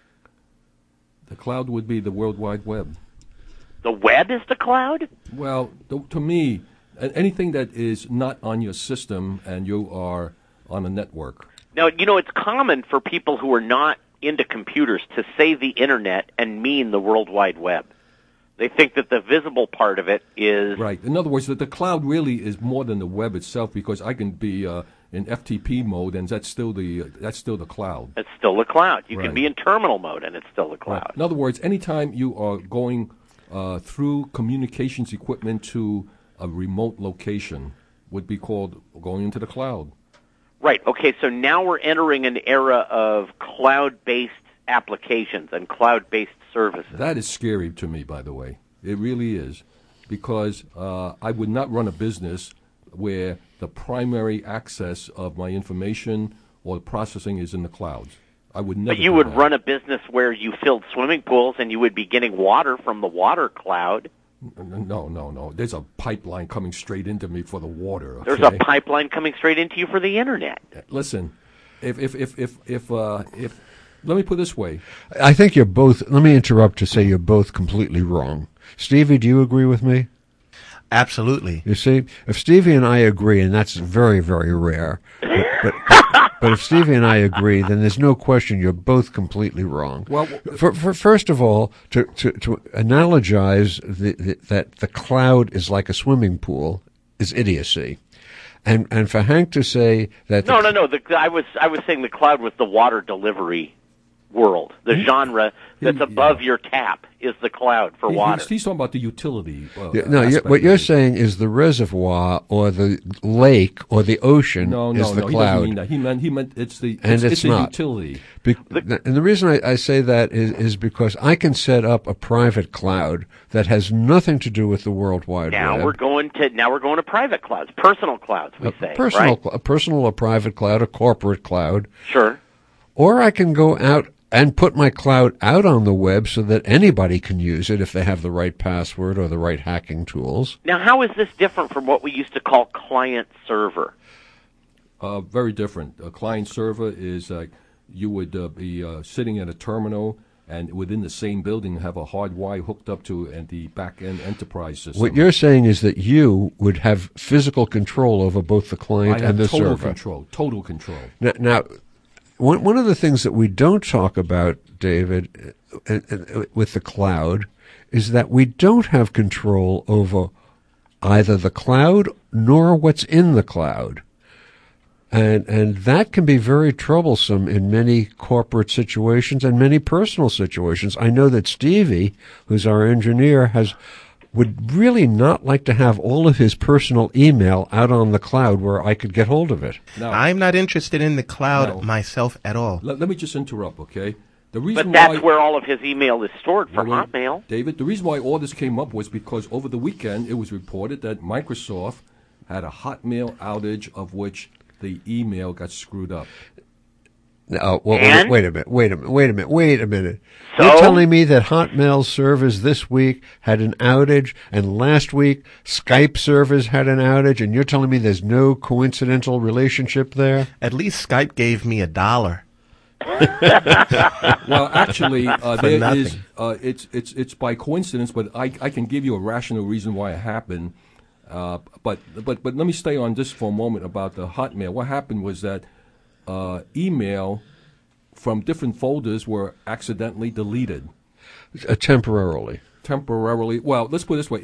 The cloud would be the World Wide Web. The web is the cloud? Well, th- to me. Anything that is not on your system and you are on a network. Now, you know, it's common for people who are not into computers to say the Internet and mean the World Wide Web. They think that the visible part of it is... Right. In other words, that the cloud really is more than the web itself because I can be uh, in F T P mode and that's still the uh, that's still the cloud. It's still the cloud. You Right. can be in terminal mode and it's still the cloud. Right. In other words, anytime you are going uh, through communications equipment to a remote location would be called going into the cloud. Right. Okay, so now we're entering an era of cloud-based applications and cloud-based services. That is scary to me, by the way. It really is. Because uh, I would not run a business where the primary access of my information or processing is in the clouds. I would never But you do would that. run a business where you filled swimming pools and you would be getting water from the water cloud. No, no, no. There's a pipeline coming straight into me for the water. Okay? There's a pipeline coming straight into you for the Internet. Listen, if if if if if, uh, if let me put it this way. I think you're both. Let me interrupt to say you're both completely wrong. Stevie, do you agree with me? Absolutely. You see, if Stevie and I agree, and that's very, very rare, but, but, but, but if Stevie and I agree, then there's no question you're both completely wrong. Well, for, for, first of all, to, to, to analogize the, the, that the cloud is like a swimming pool is idiocy. And and for Hank to say that... No, no, no. The, I was I was saying the cloud was the water delivery world. The genre that's above your tap is the cloud for He- water. He's, he's talking about the utility. Uh, Yeah, no, you aspect what of you're it. saying is the reservoir or the lake or the ocean No, is no, the no. He cloud. doesn't mean that. He meant he meant it's the And it's, it's, it's a not. utility. Be- and the reason I, I say that is, is because I can set up a private cloud that has nothing to do with the World Wide now Web. we're going to now we're going to private clouds, personal clouds. We a say personal, right? cl- a personal or private cloud, a corporate cloud. Sure. Or I can go out and put my cloud out on the web so that anybody can use it if they have the right password or the right hacking tools. Now, how is this different from what we used to call client server? Uh, very different. A client server is uh, you would uh, be uh, sitting at a terminal and within the same building have a hard wire hooked up to and the back end enterprise system. What you're saying is that you would have physical control over both the client I have and the total server. control. Total control. Now, now one, one of the things that we don't talk about, David, uh, uh, with the cloud, is that we don't have control over either the cloud nor what's in the cloud. And and that can be very troublesome in many corporate situations and many personal situations. I know that Stevie, who's our engineer, has would really not like to have all of his personal email out on the cloud where I could get hold of it. Now, I'm not interested in the cloud No. myself at all. let, let me just interrupt, okay? The reason But that's why, where all of his email is stored for Well, wait, Hotmail. David, the reason why all this came up was because over the weekend it was reported that Microsoft had a Hotmail outage of which the email got screwed up. No, well, And? wait, wait a minute, wait a minute, wait a minute, wait a minute. So? You're telling me that Hotmail servers this week had an outage, and last week Skype servers had an outage, and you're telling me there's no coincidental relationship there? At least Skype gave me a dollar. Well, actually, uh, For there nothing. is. Uh, it's it's it's by coincidence, but I I can give you a rational reason why it happened. Uh, but but but let me stay on this for a moment about the Hotmail. What happened was that uh, email from different folders were accidentally deleted. Uh, temporarily. Temporarily. Well, let's put it this way.